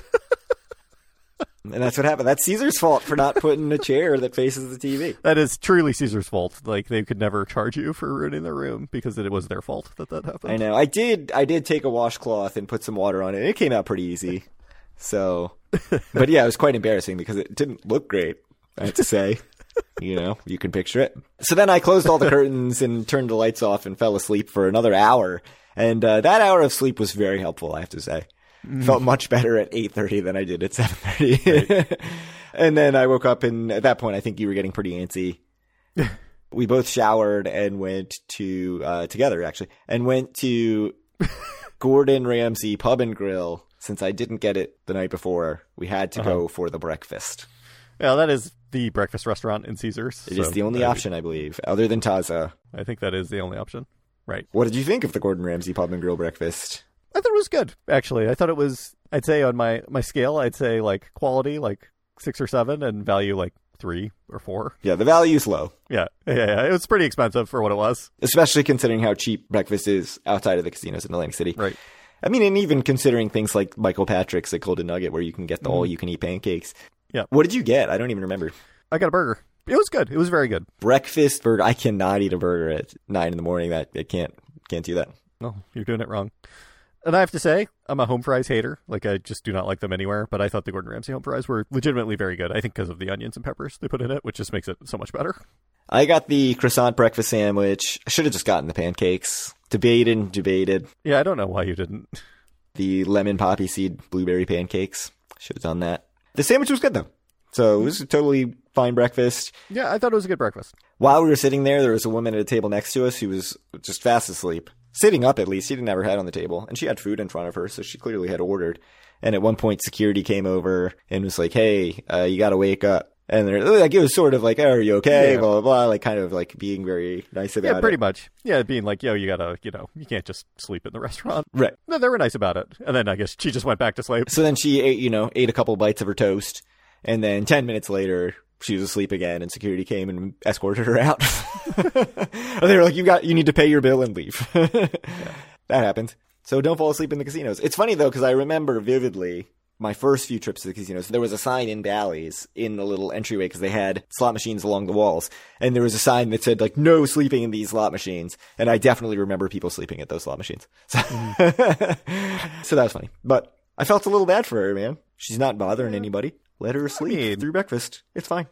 And that's what happened. That's Caesar's fault for not putting a chair that faces the T V. That is truly Caesar's fault. Like, they could never charge you for ruining their room because it was their fault that that happened. I know. I did I did take a washcloth and put some water on it. It came out pretty easy. So, but yeah, it was quite embarrassing because it didn't look great, I have to say. You know, you can picture it. So then I closed all the curtains and turned the lights off and fell asleep for another hour. And uh, that hour of sleep was very helpful, I have to say. Mm. Felt much better at eight thirty than I did at seven thirty. Right. And then I woke up, and at that point, I think you were getting pretty antsy. We both showered and went to, uh, together actually, and went to Gordon Ramsay Pub and Grill. Since I didn't get it the night before, we had to uh-huh. go for the breakfast. Yeah, that is the breakfast restaurant in Caesars. It so is the only option, I believe, other than Taza. I think that is the only option. Right. What did you think of the Gordon Ramsay Pub and Grill breakfast? I thought it was good, actually. I thought it was, I'd say on my, my scale, I'd say like quality, like six or seven, and value like three or four. Yeah, the value's low. Yeah, yeah, yeah. It was pretty expensive for what it was. Especially considering how cheap breakfast is outside of the casinos in Atlantic City. Right. I mean, and even considering things like Michael Patrick's at Golden Nugget where you can get the mm. all-you-can-eat pancakes. Yeah. What did you get? I don't even remember. I got a burger. It was good. It was very good. Breakfast burger. I cannot eat a burger at nine in the morning. That I can't can't do that. No, you're doing it wrong. And I have to say, I'm a home fries hater. Like, I just do not like them anywhere. But I thought the Gordon Ramsay home fries were legitimately very good. I think because of the onions and peppers they put in it, which just makes it so much better. I got the croissant breakfast sandwich. I should have just gotten the pancakes. Debated and debated. Yeah, I don't know why you didn't. The lemon poppy seed blueberry pancakes. Should have done that. The sandwich was good, though. So it was a totally fine breakfast. Yeah, I thought it was a good breakfast. While we were sitting there, there was a woman at a table next to us who was just fast asleep. Sitting up, at least. She didn't have her head on the table. And she had food in front of her, so she clearly had ordered. And at one point, security came over and was like, hey, uh, you gotta wake up. And they're like, it was sort of like, oh, are you okay? Yeah. Blah, blah, blah. Like, kind of like being very nice about it. Yeah, pretty much. Yeah, being like, yo, you gotta, you know, you can't just sleep in the restaurant. Right. No, they were nice about it. And then I guess she just went back to sleep. So then she ate, you know, ate a couple bites of her toast. And then ten minutes later, she was asleep again, and security came and escorted her out. They were like, you got, you need to pay your bill and leave. Yeah. That happened. So don't fall asleep in the casinos. It's funny, though, because I remember vividly my first few trips to the casinos. There was a sign in Bally's in the little entryway because they had slot machines along the walls. And there was a sign that said, like, no sleeping in these slot machines. And I definitely remember people sleeping at those slot machines. So, so that was funny. But I felt a little bad for her, man. She's not bothering anybody. Let her sleep I mean, through breakfast. It's fine.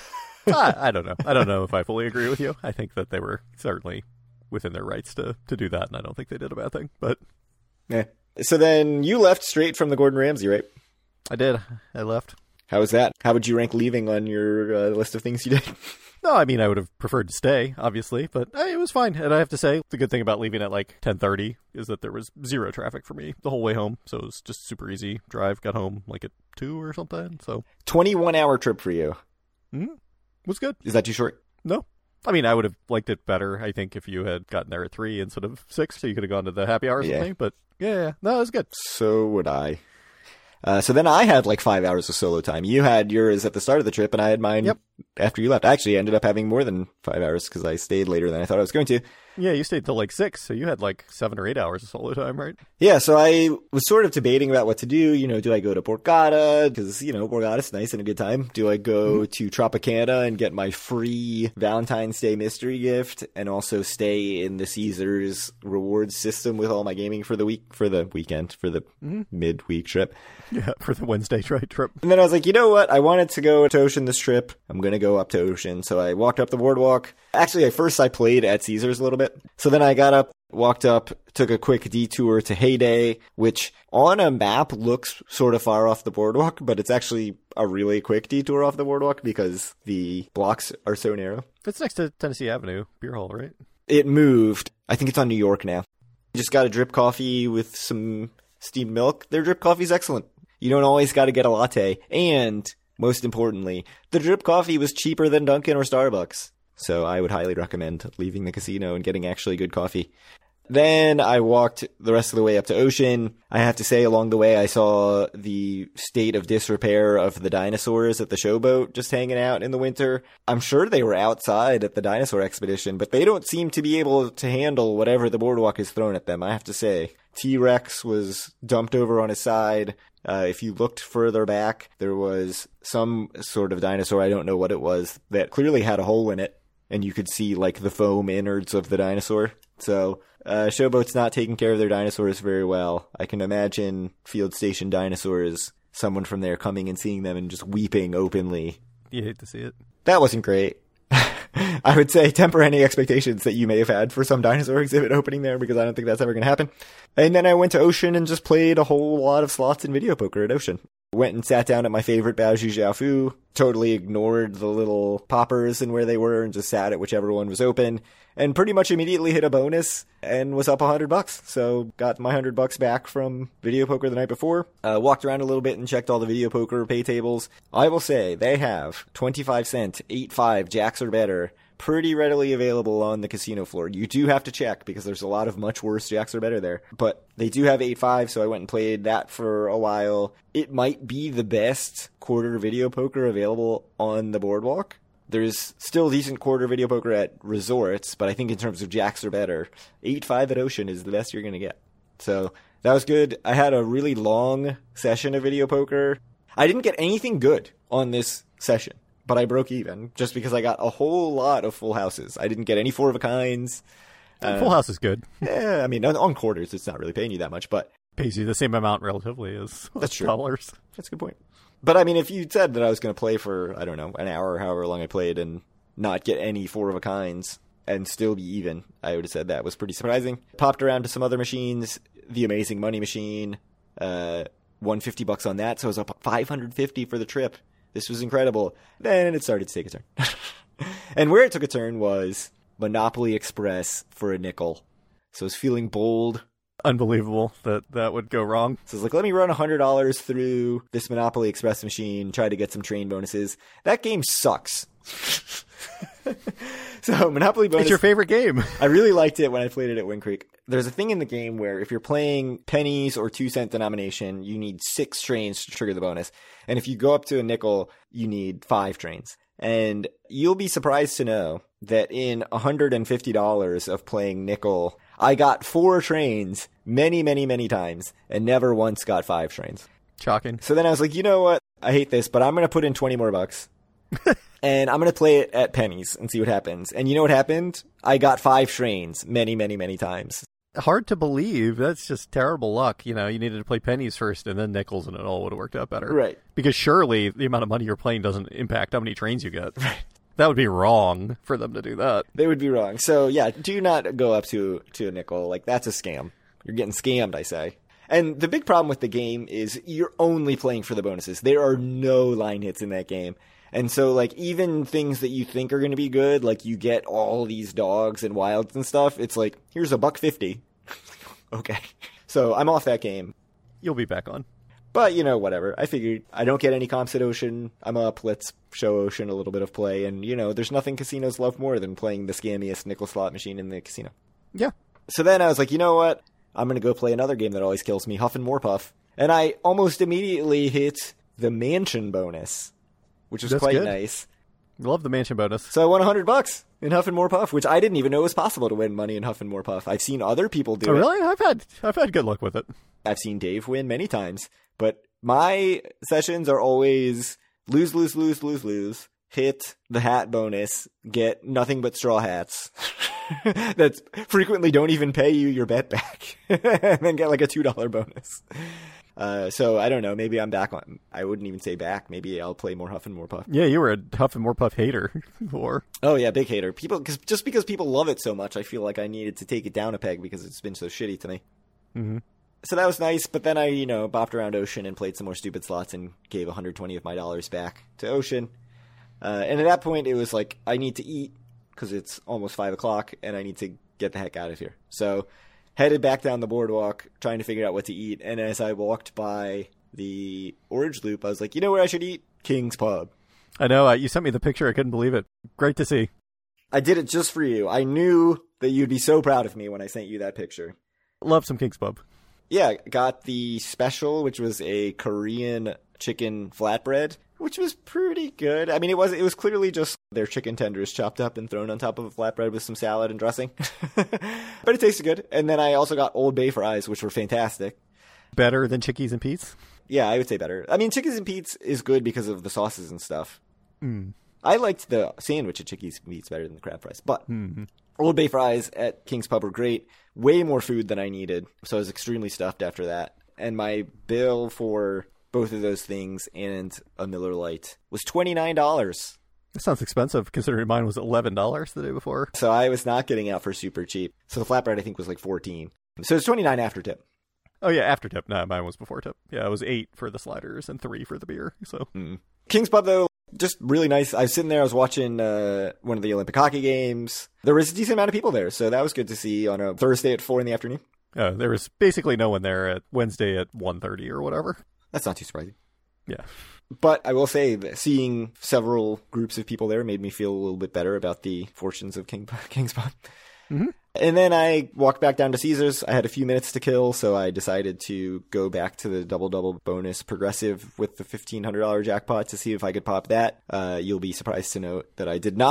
I, I don't know. I don't know if I fully agree with you. I think that they were certainly within their rights to, to do that, and I don't think they did a bad thing. But yeah. So then you left straight from the Gordon Ramsay, right? I did. I left. How was that? How would you rank leaving on your uh, list of things you did? No, I mean, I would have preferred to stay, obviously, but uh, it was fine. And I have to say, the good thing about leaving at like ten thirty is that there was zero traffic for me the whole way home. So it was just super easy drive. Got home like at two or something. So twenty-one hour trip for you. Mm-hmm. Was good. Is that too short? No. I mean, I would have liked it better, I think, if you had gotten there at three instead of six, so you could have gone to the happy hour or something. Yeah. But yeah, yeah, no, it was good. So would I. Uh, so then I had like five hours of solo time. You had yours at the start of the trip, and I had mine Yep. after you left. I actually ended up having more than five hours because I stayed later than I thought I was going to. Yeah, you stayed till like six, so you had like seven or eight hours of solo time, right? Yeah, so I was sort of debating about what to do. You know, do I go to Borgata? Because, you know, Borgata's nice and a good time. Do I go mm-hmm. to Tropicana and get my free Valentine's Day mystery gift and also stay in the Caesars rewards system with all my gaming for the week, for the weekend, for the mm-hmm. midweek trip? Yeah, for the Wednesday tri- trip. And then I was like, you know what? I wanted to go to Ocean this trip. I'm going to go up to Ocean. So I walked up the boardwalk. Actually, at first I played at Caesars a little bit. So then I got up, walked up, took a quick detour to Heyday, which on a map looks sort of far off the boardwalk, but it's actually a really quick detour off the boardwalk because the blocks are so narrow. It's next to Tennessee Avenue Beer Hall, right? It moved. I think it's on New York now. Just got a drip coffee with some steamed milk. Their drip coffee's excellent. You don't always got to get a latte. And, most importantly, the drip coffee was cheaper than Dunkin' or Starbucks. So I would highly recommend leaving the casino and getting actually good coffee. Then I walked the rest of the way up to Ocean. I have to say, along the way, I saw the state of disrepair of the dinosaurs at the showboat just hanging out in the winter. I'm sure they were outside at the dinosaur expedition, but they don't seem to be able to handle whatever the boardwalk is thrown at them, I have to say. T-Rex was dumped over on his side. Uh, if you looked further back, there was some sort of dinosaur, I don't know what it was, that clearly had a hole in it, and you could see, like, the foam innards of the dinosaur. So, uh, Showboat's not taking care of their dinosaurs very well. I can imagine Field Station Dinosaurs, someone from there coming and seeing them and just weeping openly. You hate to see it. That wasn't great. I would say temper any expectations that you may have had for some dinosaur exhibit opening there, because I don't think that's ever going to happen. And then I went to Ocean and just played a whole lot of slots and video poker at Ocean. Went and sat down at my favorite Baoju Jiaofu, totally ignored the little poppers and where they were and just sat at whichever one was open, and pretty much immediately hit a bonus and was up a hundred bucks. So got my hundred bucks back from video poker the night before. Uh, walked around a little bit and checked all the video poker pay tables. I will say they have twenty-five cent, eight five jacks or better pretty readily available on the casino floor. You do have to check because there's a lot of much worse jacks or better there. But they do have eight five, so I went and played that for a while. It might be the best quarter video poker available on the boardwalk. There's still decent quarter video poker at resorts, but I think in terms of jacks or better, eight five at Ocean is the best you're going to get. So that was good. I had a really long session of video poker. I didn't get anything good on this session. but I broke even just because I got a whole lot of full houses. I didn't get any four of a kinds. Uh, full house is good. Yeah, I mean, on, on quarters, it's not really paying you that much, but pays you the same amount relatively as that's true. Dollars. That's a good point. But I mean, if you said that I was going to play for, I don't know, an hour or however long I played and not get any four of a kinds and still be even, I would have said that was pretty surprising. Popped around to some other machines, the Amazing Money Machine, uh, one hundred fifty bucks on that, so I was up five hundred fifty for the trip. This was incredible. Then it started to take a turn. And where it took a turn was Monopoly Express for a nickel. So I was feeling bold. Unbelievable that that would go wrong. So I was like, let me run one hundred dollars through this Monopoly Express machine, try to get some train bonuses. That game sucks. So Monopoly Bonus. It's your favorite game. I really liked it when I played it at Wind Creek. There's a thing in the game where if you're playing pennies or two cent denomination, you need six trains to trigger the bonus. And if you go up to a nickel, you need five trains. And you'll be surprised to know that in one hundred fifty dollars of playing nickel, I got four trains many, many, many times and never once got five trains. Shocking. So then I was like, you know what? I hate this, but I'm going to put in twenty more bucks. And I'm going to play it at pennies and see what happens. And you know what happened? I got five trains many, many, many times. Hard to believe. That's just terrible luck. You know, you needed to play pennies first and then nickels and it all would have worked out better. Right. Because surely the amount of money you're playing doesn't impact how many trains you get. Right. That would be wrong for them to do that. They would be wrong. So, yeah, do not go up to, to a nickel. Like, that's a scam. You're getting scammed, I say. And the big problem with the game is you're only playing for the bonuses. There are no line hits in that game. And so, like, even things that you think are going to be good, like you get all these dogs and wilds and stuff, it's like, here's a buck fifty. Okay. So I'm off that game. You'll be back on. But, you know, whatever. I figured I don't get any comps at Ocean. I'm up. Let's show Ocean a little bit of play. And, you know, there's nothing casinos love more than playing the scammiest nickel slot machine in the casino. Yeah. So then I was like, you know what? I'm going to go play another game that always kills me, Huff and More Puff. And I almost immediately hit the mansion bonus, which was That's quite good. nice. Love the mansion bonus. So I won one hundred bucks in Huff and More Puff, which I didn't even know was possible to win money in Huff and More Puff. I've seen other people do oh, it. Really? I've had I've had good luck with it. I've seen Dave win many times, but my sessions are always lose, lose, lose, lose, lose, hit the hat bonus, get nothing but straw hats that frequently don't even pay you your bet back, and then get like a two dollar bonus. Uh, so I don't know. Maybe I'm back on. I wouldn't even say back. Maybe I'll play more Huff and More Puff. Yeah, you were a Huff and More Puff hater before. Oh yeah, big hater. People, cause just because people love it so much, I feel like I needed to take it down a peg because it's been so shitty to me. Mm-hmm. So that was nice. But then I, you know, bopped around Ocean and played some more stupid slots and gave one hundred twenty of my dollars back to Ocean. Uh, and at that point, it was like I need to eat because it's almost five o'clock and I need to get the heck out of here. So. Headed back down the boardwalk, trying to figure out what to eat. And as I walked by the Orange Loop, I was like, you know where I should eat? King's Pub. I know. Uh, you sent me the picture. I couldn't believe it. Great to see. I did it just for you. I knew that you'd be so proud of me when I sent you that picture. Love some King's Pub. Yeah, got the special, which was a Korean chicken flatbread, which was pretty good. I mean, it was it was clearly just their chicken tenders chopped up and thrown on top of a flatbread with some salad and dressing. But it tasted good. And then I also got Old Bay fries, which were fantastic. Better than Chickies and Pete's? Yeah, I would say better. I mean, Chickies and Pete's is good because of the sauces and stuff. Mm. I liked the sandwich at Chickies and Pete's better than the crab fries. But mm-hmm. Old Bay fries at King's Pub were great. Way more food than I needed. So I was extremely stuffed after that. And my bill for both of those things and a Miller Lite was twenty-nine dollars. That sounds expensive, considering mine was eleven dollars the day before. So I was not getting out for super cheap. So the flatbread, I think, was like fourteen. So it's twenty-nine after tip. Oh, yeah, after tip. No, mine was before tip. Yeah, it was eight for the sliders and three for the beer. So mm. King's Pub, though, just really nice. I was sitting there, I was watching uh, one of the Olympic hockey games. There was a decent amount of people there, so that was good to see on a Thursday at four in the afternoon. Uh, there was basically no one there at Wednesday at one thirty or whatever. That's not too surprising. Yeah. But I will say that seeing several groups of people there made me feel a little bit better about the fortunes of King, King's Pub. Mm-hmm. And then I walked back down to Caesars. I had a few minutes to kill, so I decided to go back to the double-double bonus progressive with the fifteen hundred dollars jackpot to see if I could pop that. Uh, you'll be surprised to note that I did not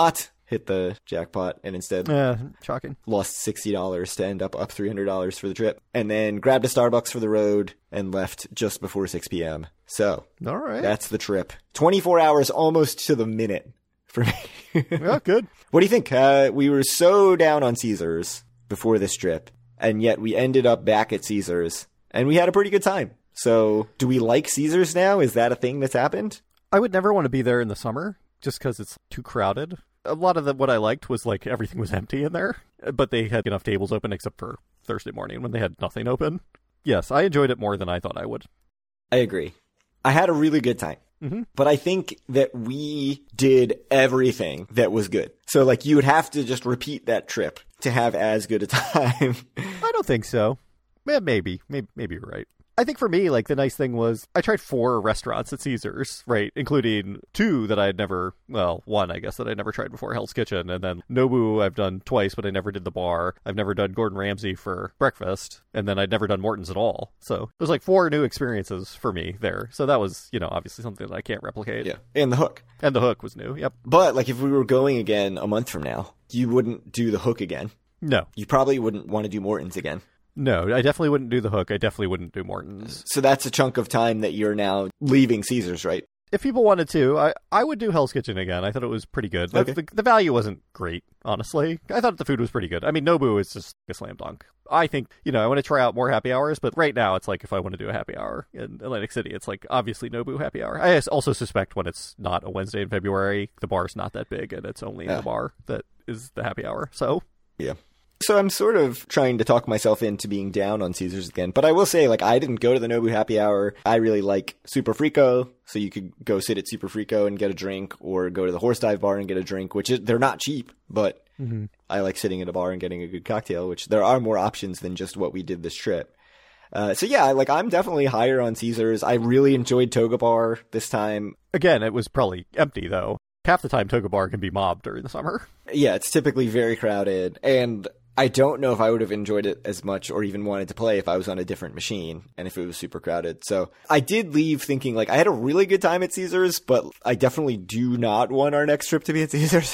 hit the jackpot and instead Yeah, shocking. lost sixty dollars to end up up three hundred dollars for the trip. And then grabbed a Starbucks for the road and left just before six p.m. So All right. that's the trip. twenty-four hours almost to the minute for me. Yeah, good. What do you think? Uh, we were so down on Caesars before this trip, and yet we ended up back at Caesars, and we had a pretty good time. So do we like Caesars now? Is that a thing that's happened? I would never want to be there in the summer just because it's too crowded. A lot of the, what I liked was like everything was empty in there, but they had enough tables open except for Thursday morning when they had nothing open. Yes, I enjoyed it more than I thought I would. I agree. I had a really good time. Mm-hmm. But I think that we did everything that was good. So like you would have to just repeat that trip to have as good a time. I don't think so. Eh, Maybe. Maybe, maybe you're right. I think for me, like, the nice thing was I tried four restaurants at Caesars, right? Including two that I had never, well, one, I guess, that I never tried before, Hell's Kitchen. And then Nobu I've done twice, but I never did the bar. I've never done Gordon Ramsay for breakfast. And then I'd never done Morton's at all. So there's like four new experiences for me there. So that was, you know, obviously something that I can't replicate. Yeah. And the Hook. And the Hook was new. Yep. But like if we were going again a month from now, you wouldn't do the Hook again. No. You probably wouldn't want to do Morton's again. No, I definitely wouldn't do the Hook. I definitely wouldn't do Morton's. So that's a chunk of time that you're now leaving Caesars, right? If people wanted to, I, I would do Hell's Kitchen again. I thought it was pretty good. Okay. The, the, the value wasn't great, honestly. I thought the food was pretty good. I mean, Nobu is just a slam dunk. I think, you know, I want to try out more happy hours, but right now it's like if I want to do a happy hour in Atlantic City, it's like obviously Nobu happy hour. I also suspect when it's not a Wednesday in February, the bar's not that big and it's only Yeah. the bar that is the happy hour. So, Yeah. So I'm sort of trying to talk myself into being down on Caesars again. But I will say, like, I didn't go to the Nobu happy hour. I really like Super Frico. So you could go sit at Super Frico and get a drink, or go to the Horse Dive bar and get a drink, which is, they're not cheap, but mm-hmm. I like sitting at a bar and getting a good cocktail, which there are more options than just what we did this trip. Uh, so yeah, like, I'm definitely higher on Caesars. I really enjoyed Toga Bar this time. Again, it was probably empty, though. Half the time, Toga Bar can be mobbed during the summer. Yeah, it's typically very crowded, and I don't know if I would have enjoyed it as much or even wanted to play if I was on a different machine and if it was super crowded. So I did leave thinking, like, I had a really good time at Caesars, but I definitely do not want our next trip to be at Caesars.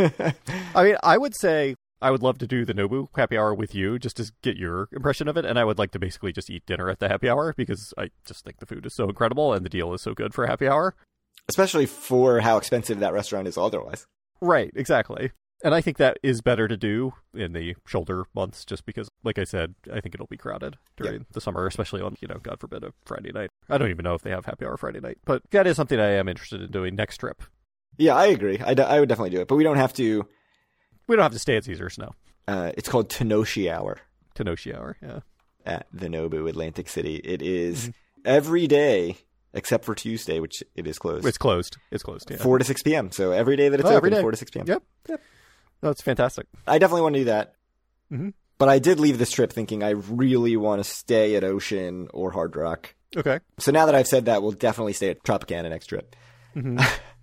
I mean, I would say I would love to do the Nobu happy hour with you just to get your impression of it. And I would like to basically just eat dinner at the happy hour because I just think the food is so incredible and the deal is so good for a happy hour. Especially for how expensive that restaurant is otherwise. Right, exactly. And I think that is better to do in the shoulder months just because, like I said, I think it'll be crowded during yeah. the summer, especially on, you know, God forbid, a Friday night. I don't even know if they have happy hour Friday night, but that is something I am interested in doing next trip. Yeah, I agree. I, d- I would definitely do it, but we don't have to. We don't have to stay at Caesars, no. Uh, it's called Tenoshi Hour. Tenoshi Hour, yeah. At the Nobu, Atlantic City. It is mm-hmm. every day except for Tuesday, which it is closed. It's closed. It's closed, yeah. four to six p.m. So every day that it's oh, open, day. four to six p.m. Yep. Yep. No, it's fantastic. I definitely want to do that. Mm-hmm. But I did leave this trip thinking I really want to stay at Ocean or Hard Rock. Okay. So now that I've said that, we'll definitely stay at Tropicana next trip. Mm-hmm.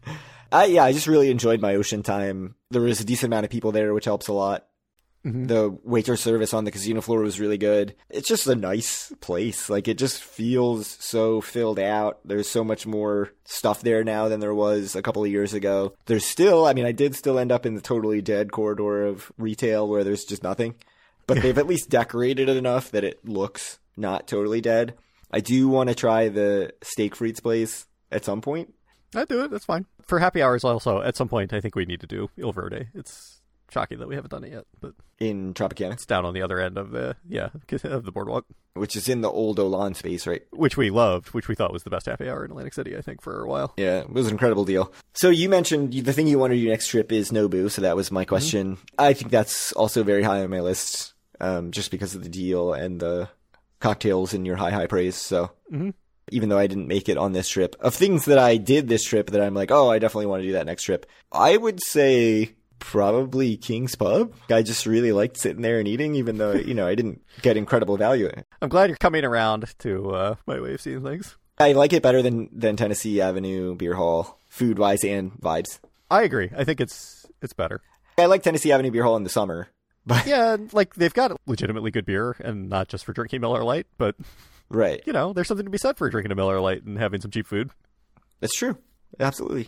I, yeah, I just really enjoyed my Ocean time. There was a decent amount of people there, which helps a lot. Mm-hmm. The waiter service on the casino floor was really good. It's just a nice place. Like, it just feels so filled out. There's so much more stuff there now than there was a couple of years ago. There's still, I mean, I did still end up in the totally dead corridor of retail where there's just nothing. But they've at least decorated it enough that it looks not totally dead. I do want to try the steak frites place at some point. I'd do it. That's fine. For happy hours also, at some point, I think we need to do Il Verde. It's shocking that we haven't done it yet, but in Tropicana. It's down on the other end of the, yeah, of the boardwalk. Which is in the old Olan space, right? Which we loved, which we thought was the best happy hour in Atlantic City, I think, for a while. Yeah, it was an incredible deal. So you mentioned the thing you want to do next trip is Nobu, so that was my question. Mm-hmm. I think that's also very high on my list, um, just because of the deal and the cocktails in your high, high praise, so... Mm-hmm. Even though I didn't make it on this trip. Of things that I did this trip that I'm like, oh, I definitely want to do that next trip. I would say probably King's Pub. I just really liked sitting there and eating, even though, you know, I didn't get incredible value in it. I'm glad you're coming around to uh, my way of seeing things. I like it better than, than Tennessee Avenue Beer Hall, food-wise and vibes. I agree. I think it's it's better. I like Tennessee Avenue Beer Hall in the summer. But yeah, like, they've got legitimately good beer, and not just for drinking Miller Lite, but... Right. You know, there's something to be said for drinking a Miller Lite and having some cheap food. That's true. Absolutely.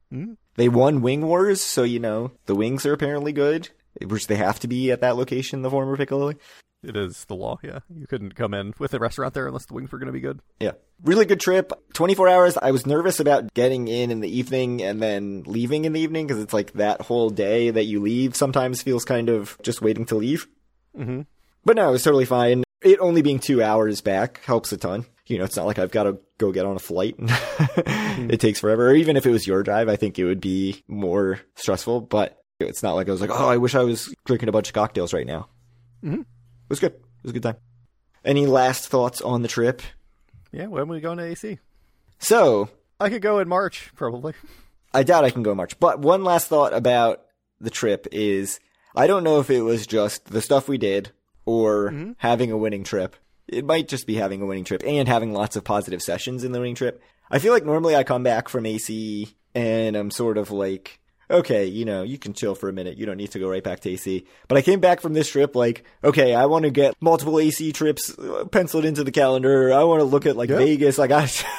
Mm-hmm. They won Wing Wars, so, you know, the wings are apparently good, which they have to be at that location, the former Piccalilli. It is the law, yeah. You couldn't come in with a restaurant there unless the wings were going to be good. Yeah. Really good trip. twenty-four hours. I was nervous about getting in in the evening and then leaving in the evening because it's like that whole day that you leave sometimes feels kind of just waiting to leave. Mm-hmm. But no, it was totally fine. It only being two hours back helps a ton. You know, it's not like I've got to go get on a flight and mm-hmm. it takes forever. Or even if it was your drive, I think it would be more stressful. But it's not like I was like, oh, I wish I was drinking a bunch of cocktails right now. Mm-hmm. It was good. It was a good time. Any last thoughts on the trip? Yeah, when are we going to A C? So, I could go in March, probably. I doubt I can go in March. But one last thought about the trip is, I don't know if it was just the stuff we did or mm-hmm. having a winning trip. It might just be having a winning trip and having lots of positive sessions in the winning trip. I feel like normally I come back from A C and I'm sort of like, okay, you know, you can chill for a minute. You don't need to go right back to A C. But I came back from this trip like, okay, I want to get multiple A C trips penciled into the calendar. I want to look at like yep. Vegas. Like I, so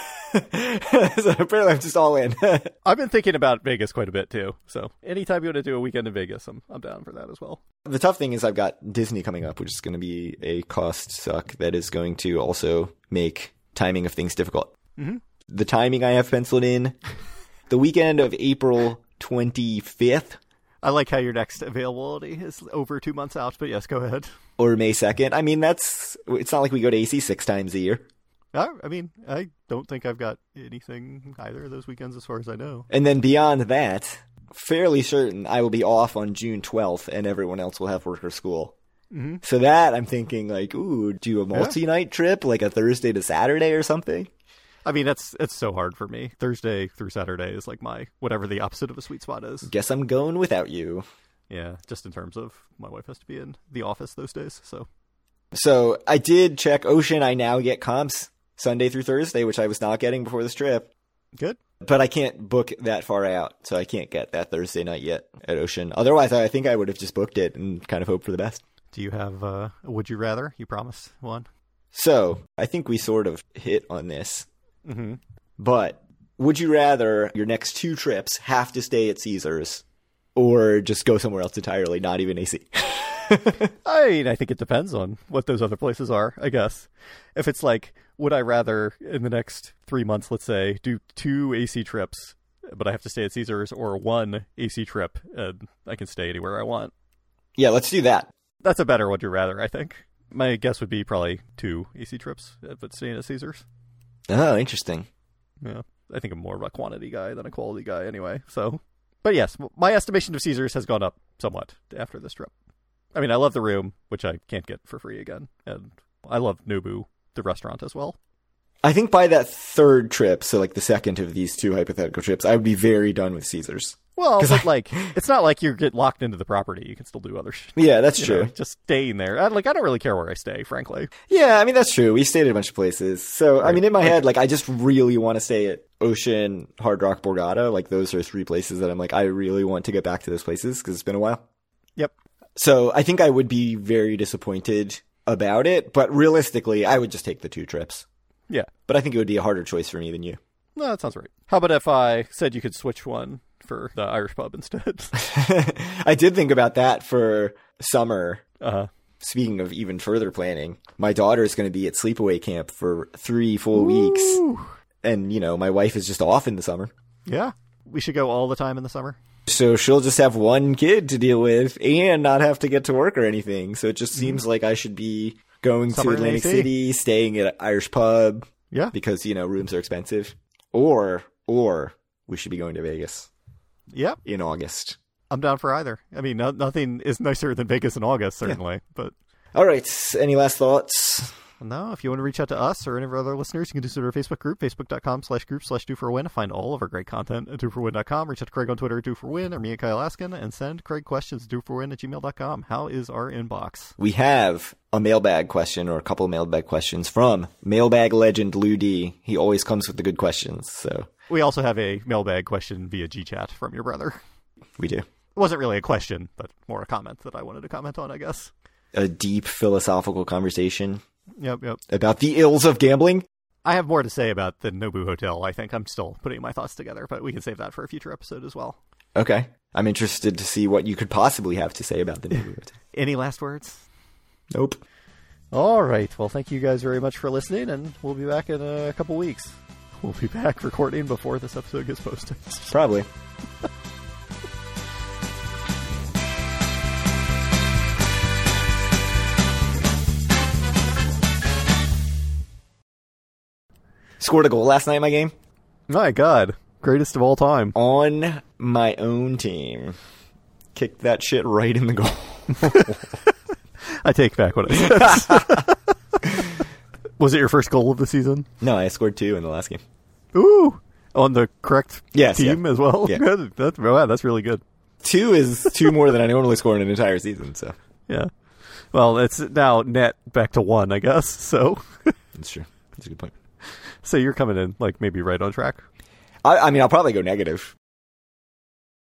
apparently I'm just all in. I've been thinking about Vegas quite a bit too. So anytime you want to do a weekend in Vegas, I'm I'm down for that as well. The tough thing is I've got Disney coming up, which is going to be a cost suck that is going to also make timing of things difficult. Mm-hmm. The timing I have penciled in, the weekend of April twenty-fifth. I like how your next availability is over two months out, but yes, go ahead. Or May second. I mean, that's, it's not like we go to A C six times a year. Uh, I mean, I don't think I've got anything either of those weekends as far as I know. And then beyond that, fairly certain I will be off on June twelfth and everyone else will have work or school. Mm-hmm. So that I'm thinking like, ooh, do a multi-night yeah. trip, like a Thursday to Saturday or something? I mean, that's it's so hard for me. Thursday through Saturday is like my, whatever the opposite of a sweet spot is. Guess I'm going without you. Yeah, just in terms of my wife has to be in the office those days, so. So I did check Ocean. I now get comps Sunday through Thursday, which I was not getting before this trip. Good. But I can't book that far out, so I can't get that Thursday night yet at Ocean. Otherwise, I think I would have just booked it and kind of hoped for the best. Do you have uh, a Would You Rather? You promised one. So I think we sort of hit on this. Mm-hmm. But would you rather your next two trips have to stay at Caesars or just go somewhere else entirely, not even A C? I mean, I think it depends on what those other places are, I guess. If it's like, would I rather in the next three months, let's say, do two A C trips, but I have to stay at Caesars, or one A C trip and I can stay anywhere I want? Yeah, let's do that. That's a better would you rather, I think. My guess would be probably two A C trips, but staying at Caesars. Oh, interesting. Yeah, I think I'm more of a quantity guy than a quality guy anyway. So, but yes, my estimation of Caesars has gone up somewhat after this trip. I mean, I love the room, which I can't get for free again. And I love Nobu, the restaurant, as well. I think by that third trip, so like the second of these two hypothetical trips, I would be very done with Caesars. Well, but I... like, it's not like you get locked into the property. You can still do other shit. Yeah, that's true. Know, just staying there. I, like, I don't really care where I stay, frankly. Yeah, I mean, that's true. We stayed at a bunch of places. So, right. I mean, in my head, like, I just really want to stay at Ocean, Hard Rock, Borgata. Like, those are three places that I'm like, I really want to get back to those places because it's been a while. Yep. So, I think I would be very disappointed about it. But realistically, I would just take the two trips. Yeah. But I think it would be a harder choice for me than you. No, that sounds right. How about if I said you could switch one for the Irish pub instead? I did think about that for summer. Uh-huh. Speaking of even further planning, my daughter is going to be at sleepaway camp for three full Ooh. weeks. And, you know, my wife is just off in the summer. Yeah. We should go all the time in the summer. So she'll just have one kid to deal with and not have to get to work or anything. So it just mm. seems like I should be going summer to Atlantic City, staying at an Irish pub. Yeah. Because, you know, rooms are expensive. Or, or we should be going to Vegas. Yep. In August. I'm down for either. I mean, no, nothing is nicer than Vegas in August, certainly. Yeah. But all right. Any last thoughts? No, if you want to reach out to us or any of our other listeners, you can do so to our Facebook group, facebook.com slash group slash do for a win. To find all of our great content at do for win dot com. Reach out to Craig on Twitter at do for win or me at Kyle Askin, and send Craig questions at do for win at gmail dot com. How is our inbox? We have a mailbag question or a couple of mailbag questions from mailbag legend Lou D. He always comes with the good questions. So we also have a mailbag question via G-Chat from your brother. We do. It wasn't really a question, but more a comment that I wanted to comment on, I guess. A deep philosophical conversation. Yep, yep. About the ills of gambling. I have more to say about the Nobu Hotel. I think I'm still putting my thoughts together, but we can save that for a future episode as well. Okay. I'm interested to see what you could possibly have to say about the Nobu Hotel. Any last words? Nope. All right. Well, thank you guys very much for listening, and we'll be back in a couple weeks. We'll be back recording before this episode gets posted. Probably. Scored a goal last night in my game. My God. Greatest of all time. On my own team. Kicked that shit right in the goal. I take back what I said. Was it your first goal of the season? No, I scored two in the last game. Ooh. On the correct yes, team yeah. as well? Yeah. Good. That's, wow, that's really good. Two is two more than I normally score in an entire season, so. Yeah. Well, it's now net back to one, I guess, so. That's true. That's a good point. So you're coming in, like, maybe right on track? I, I mean, I'll probably go negative.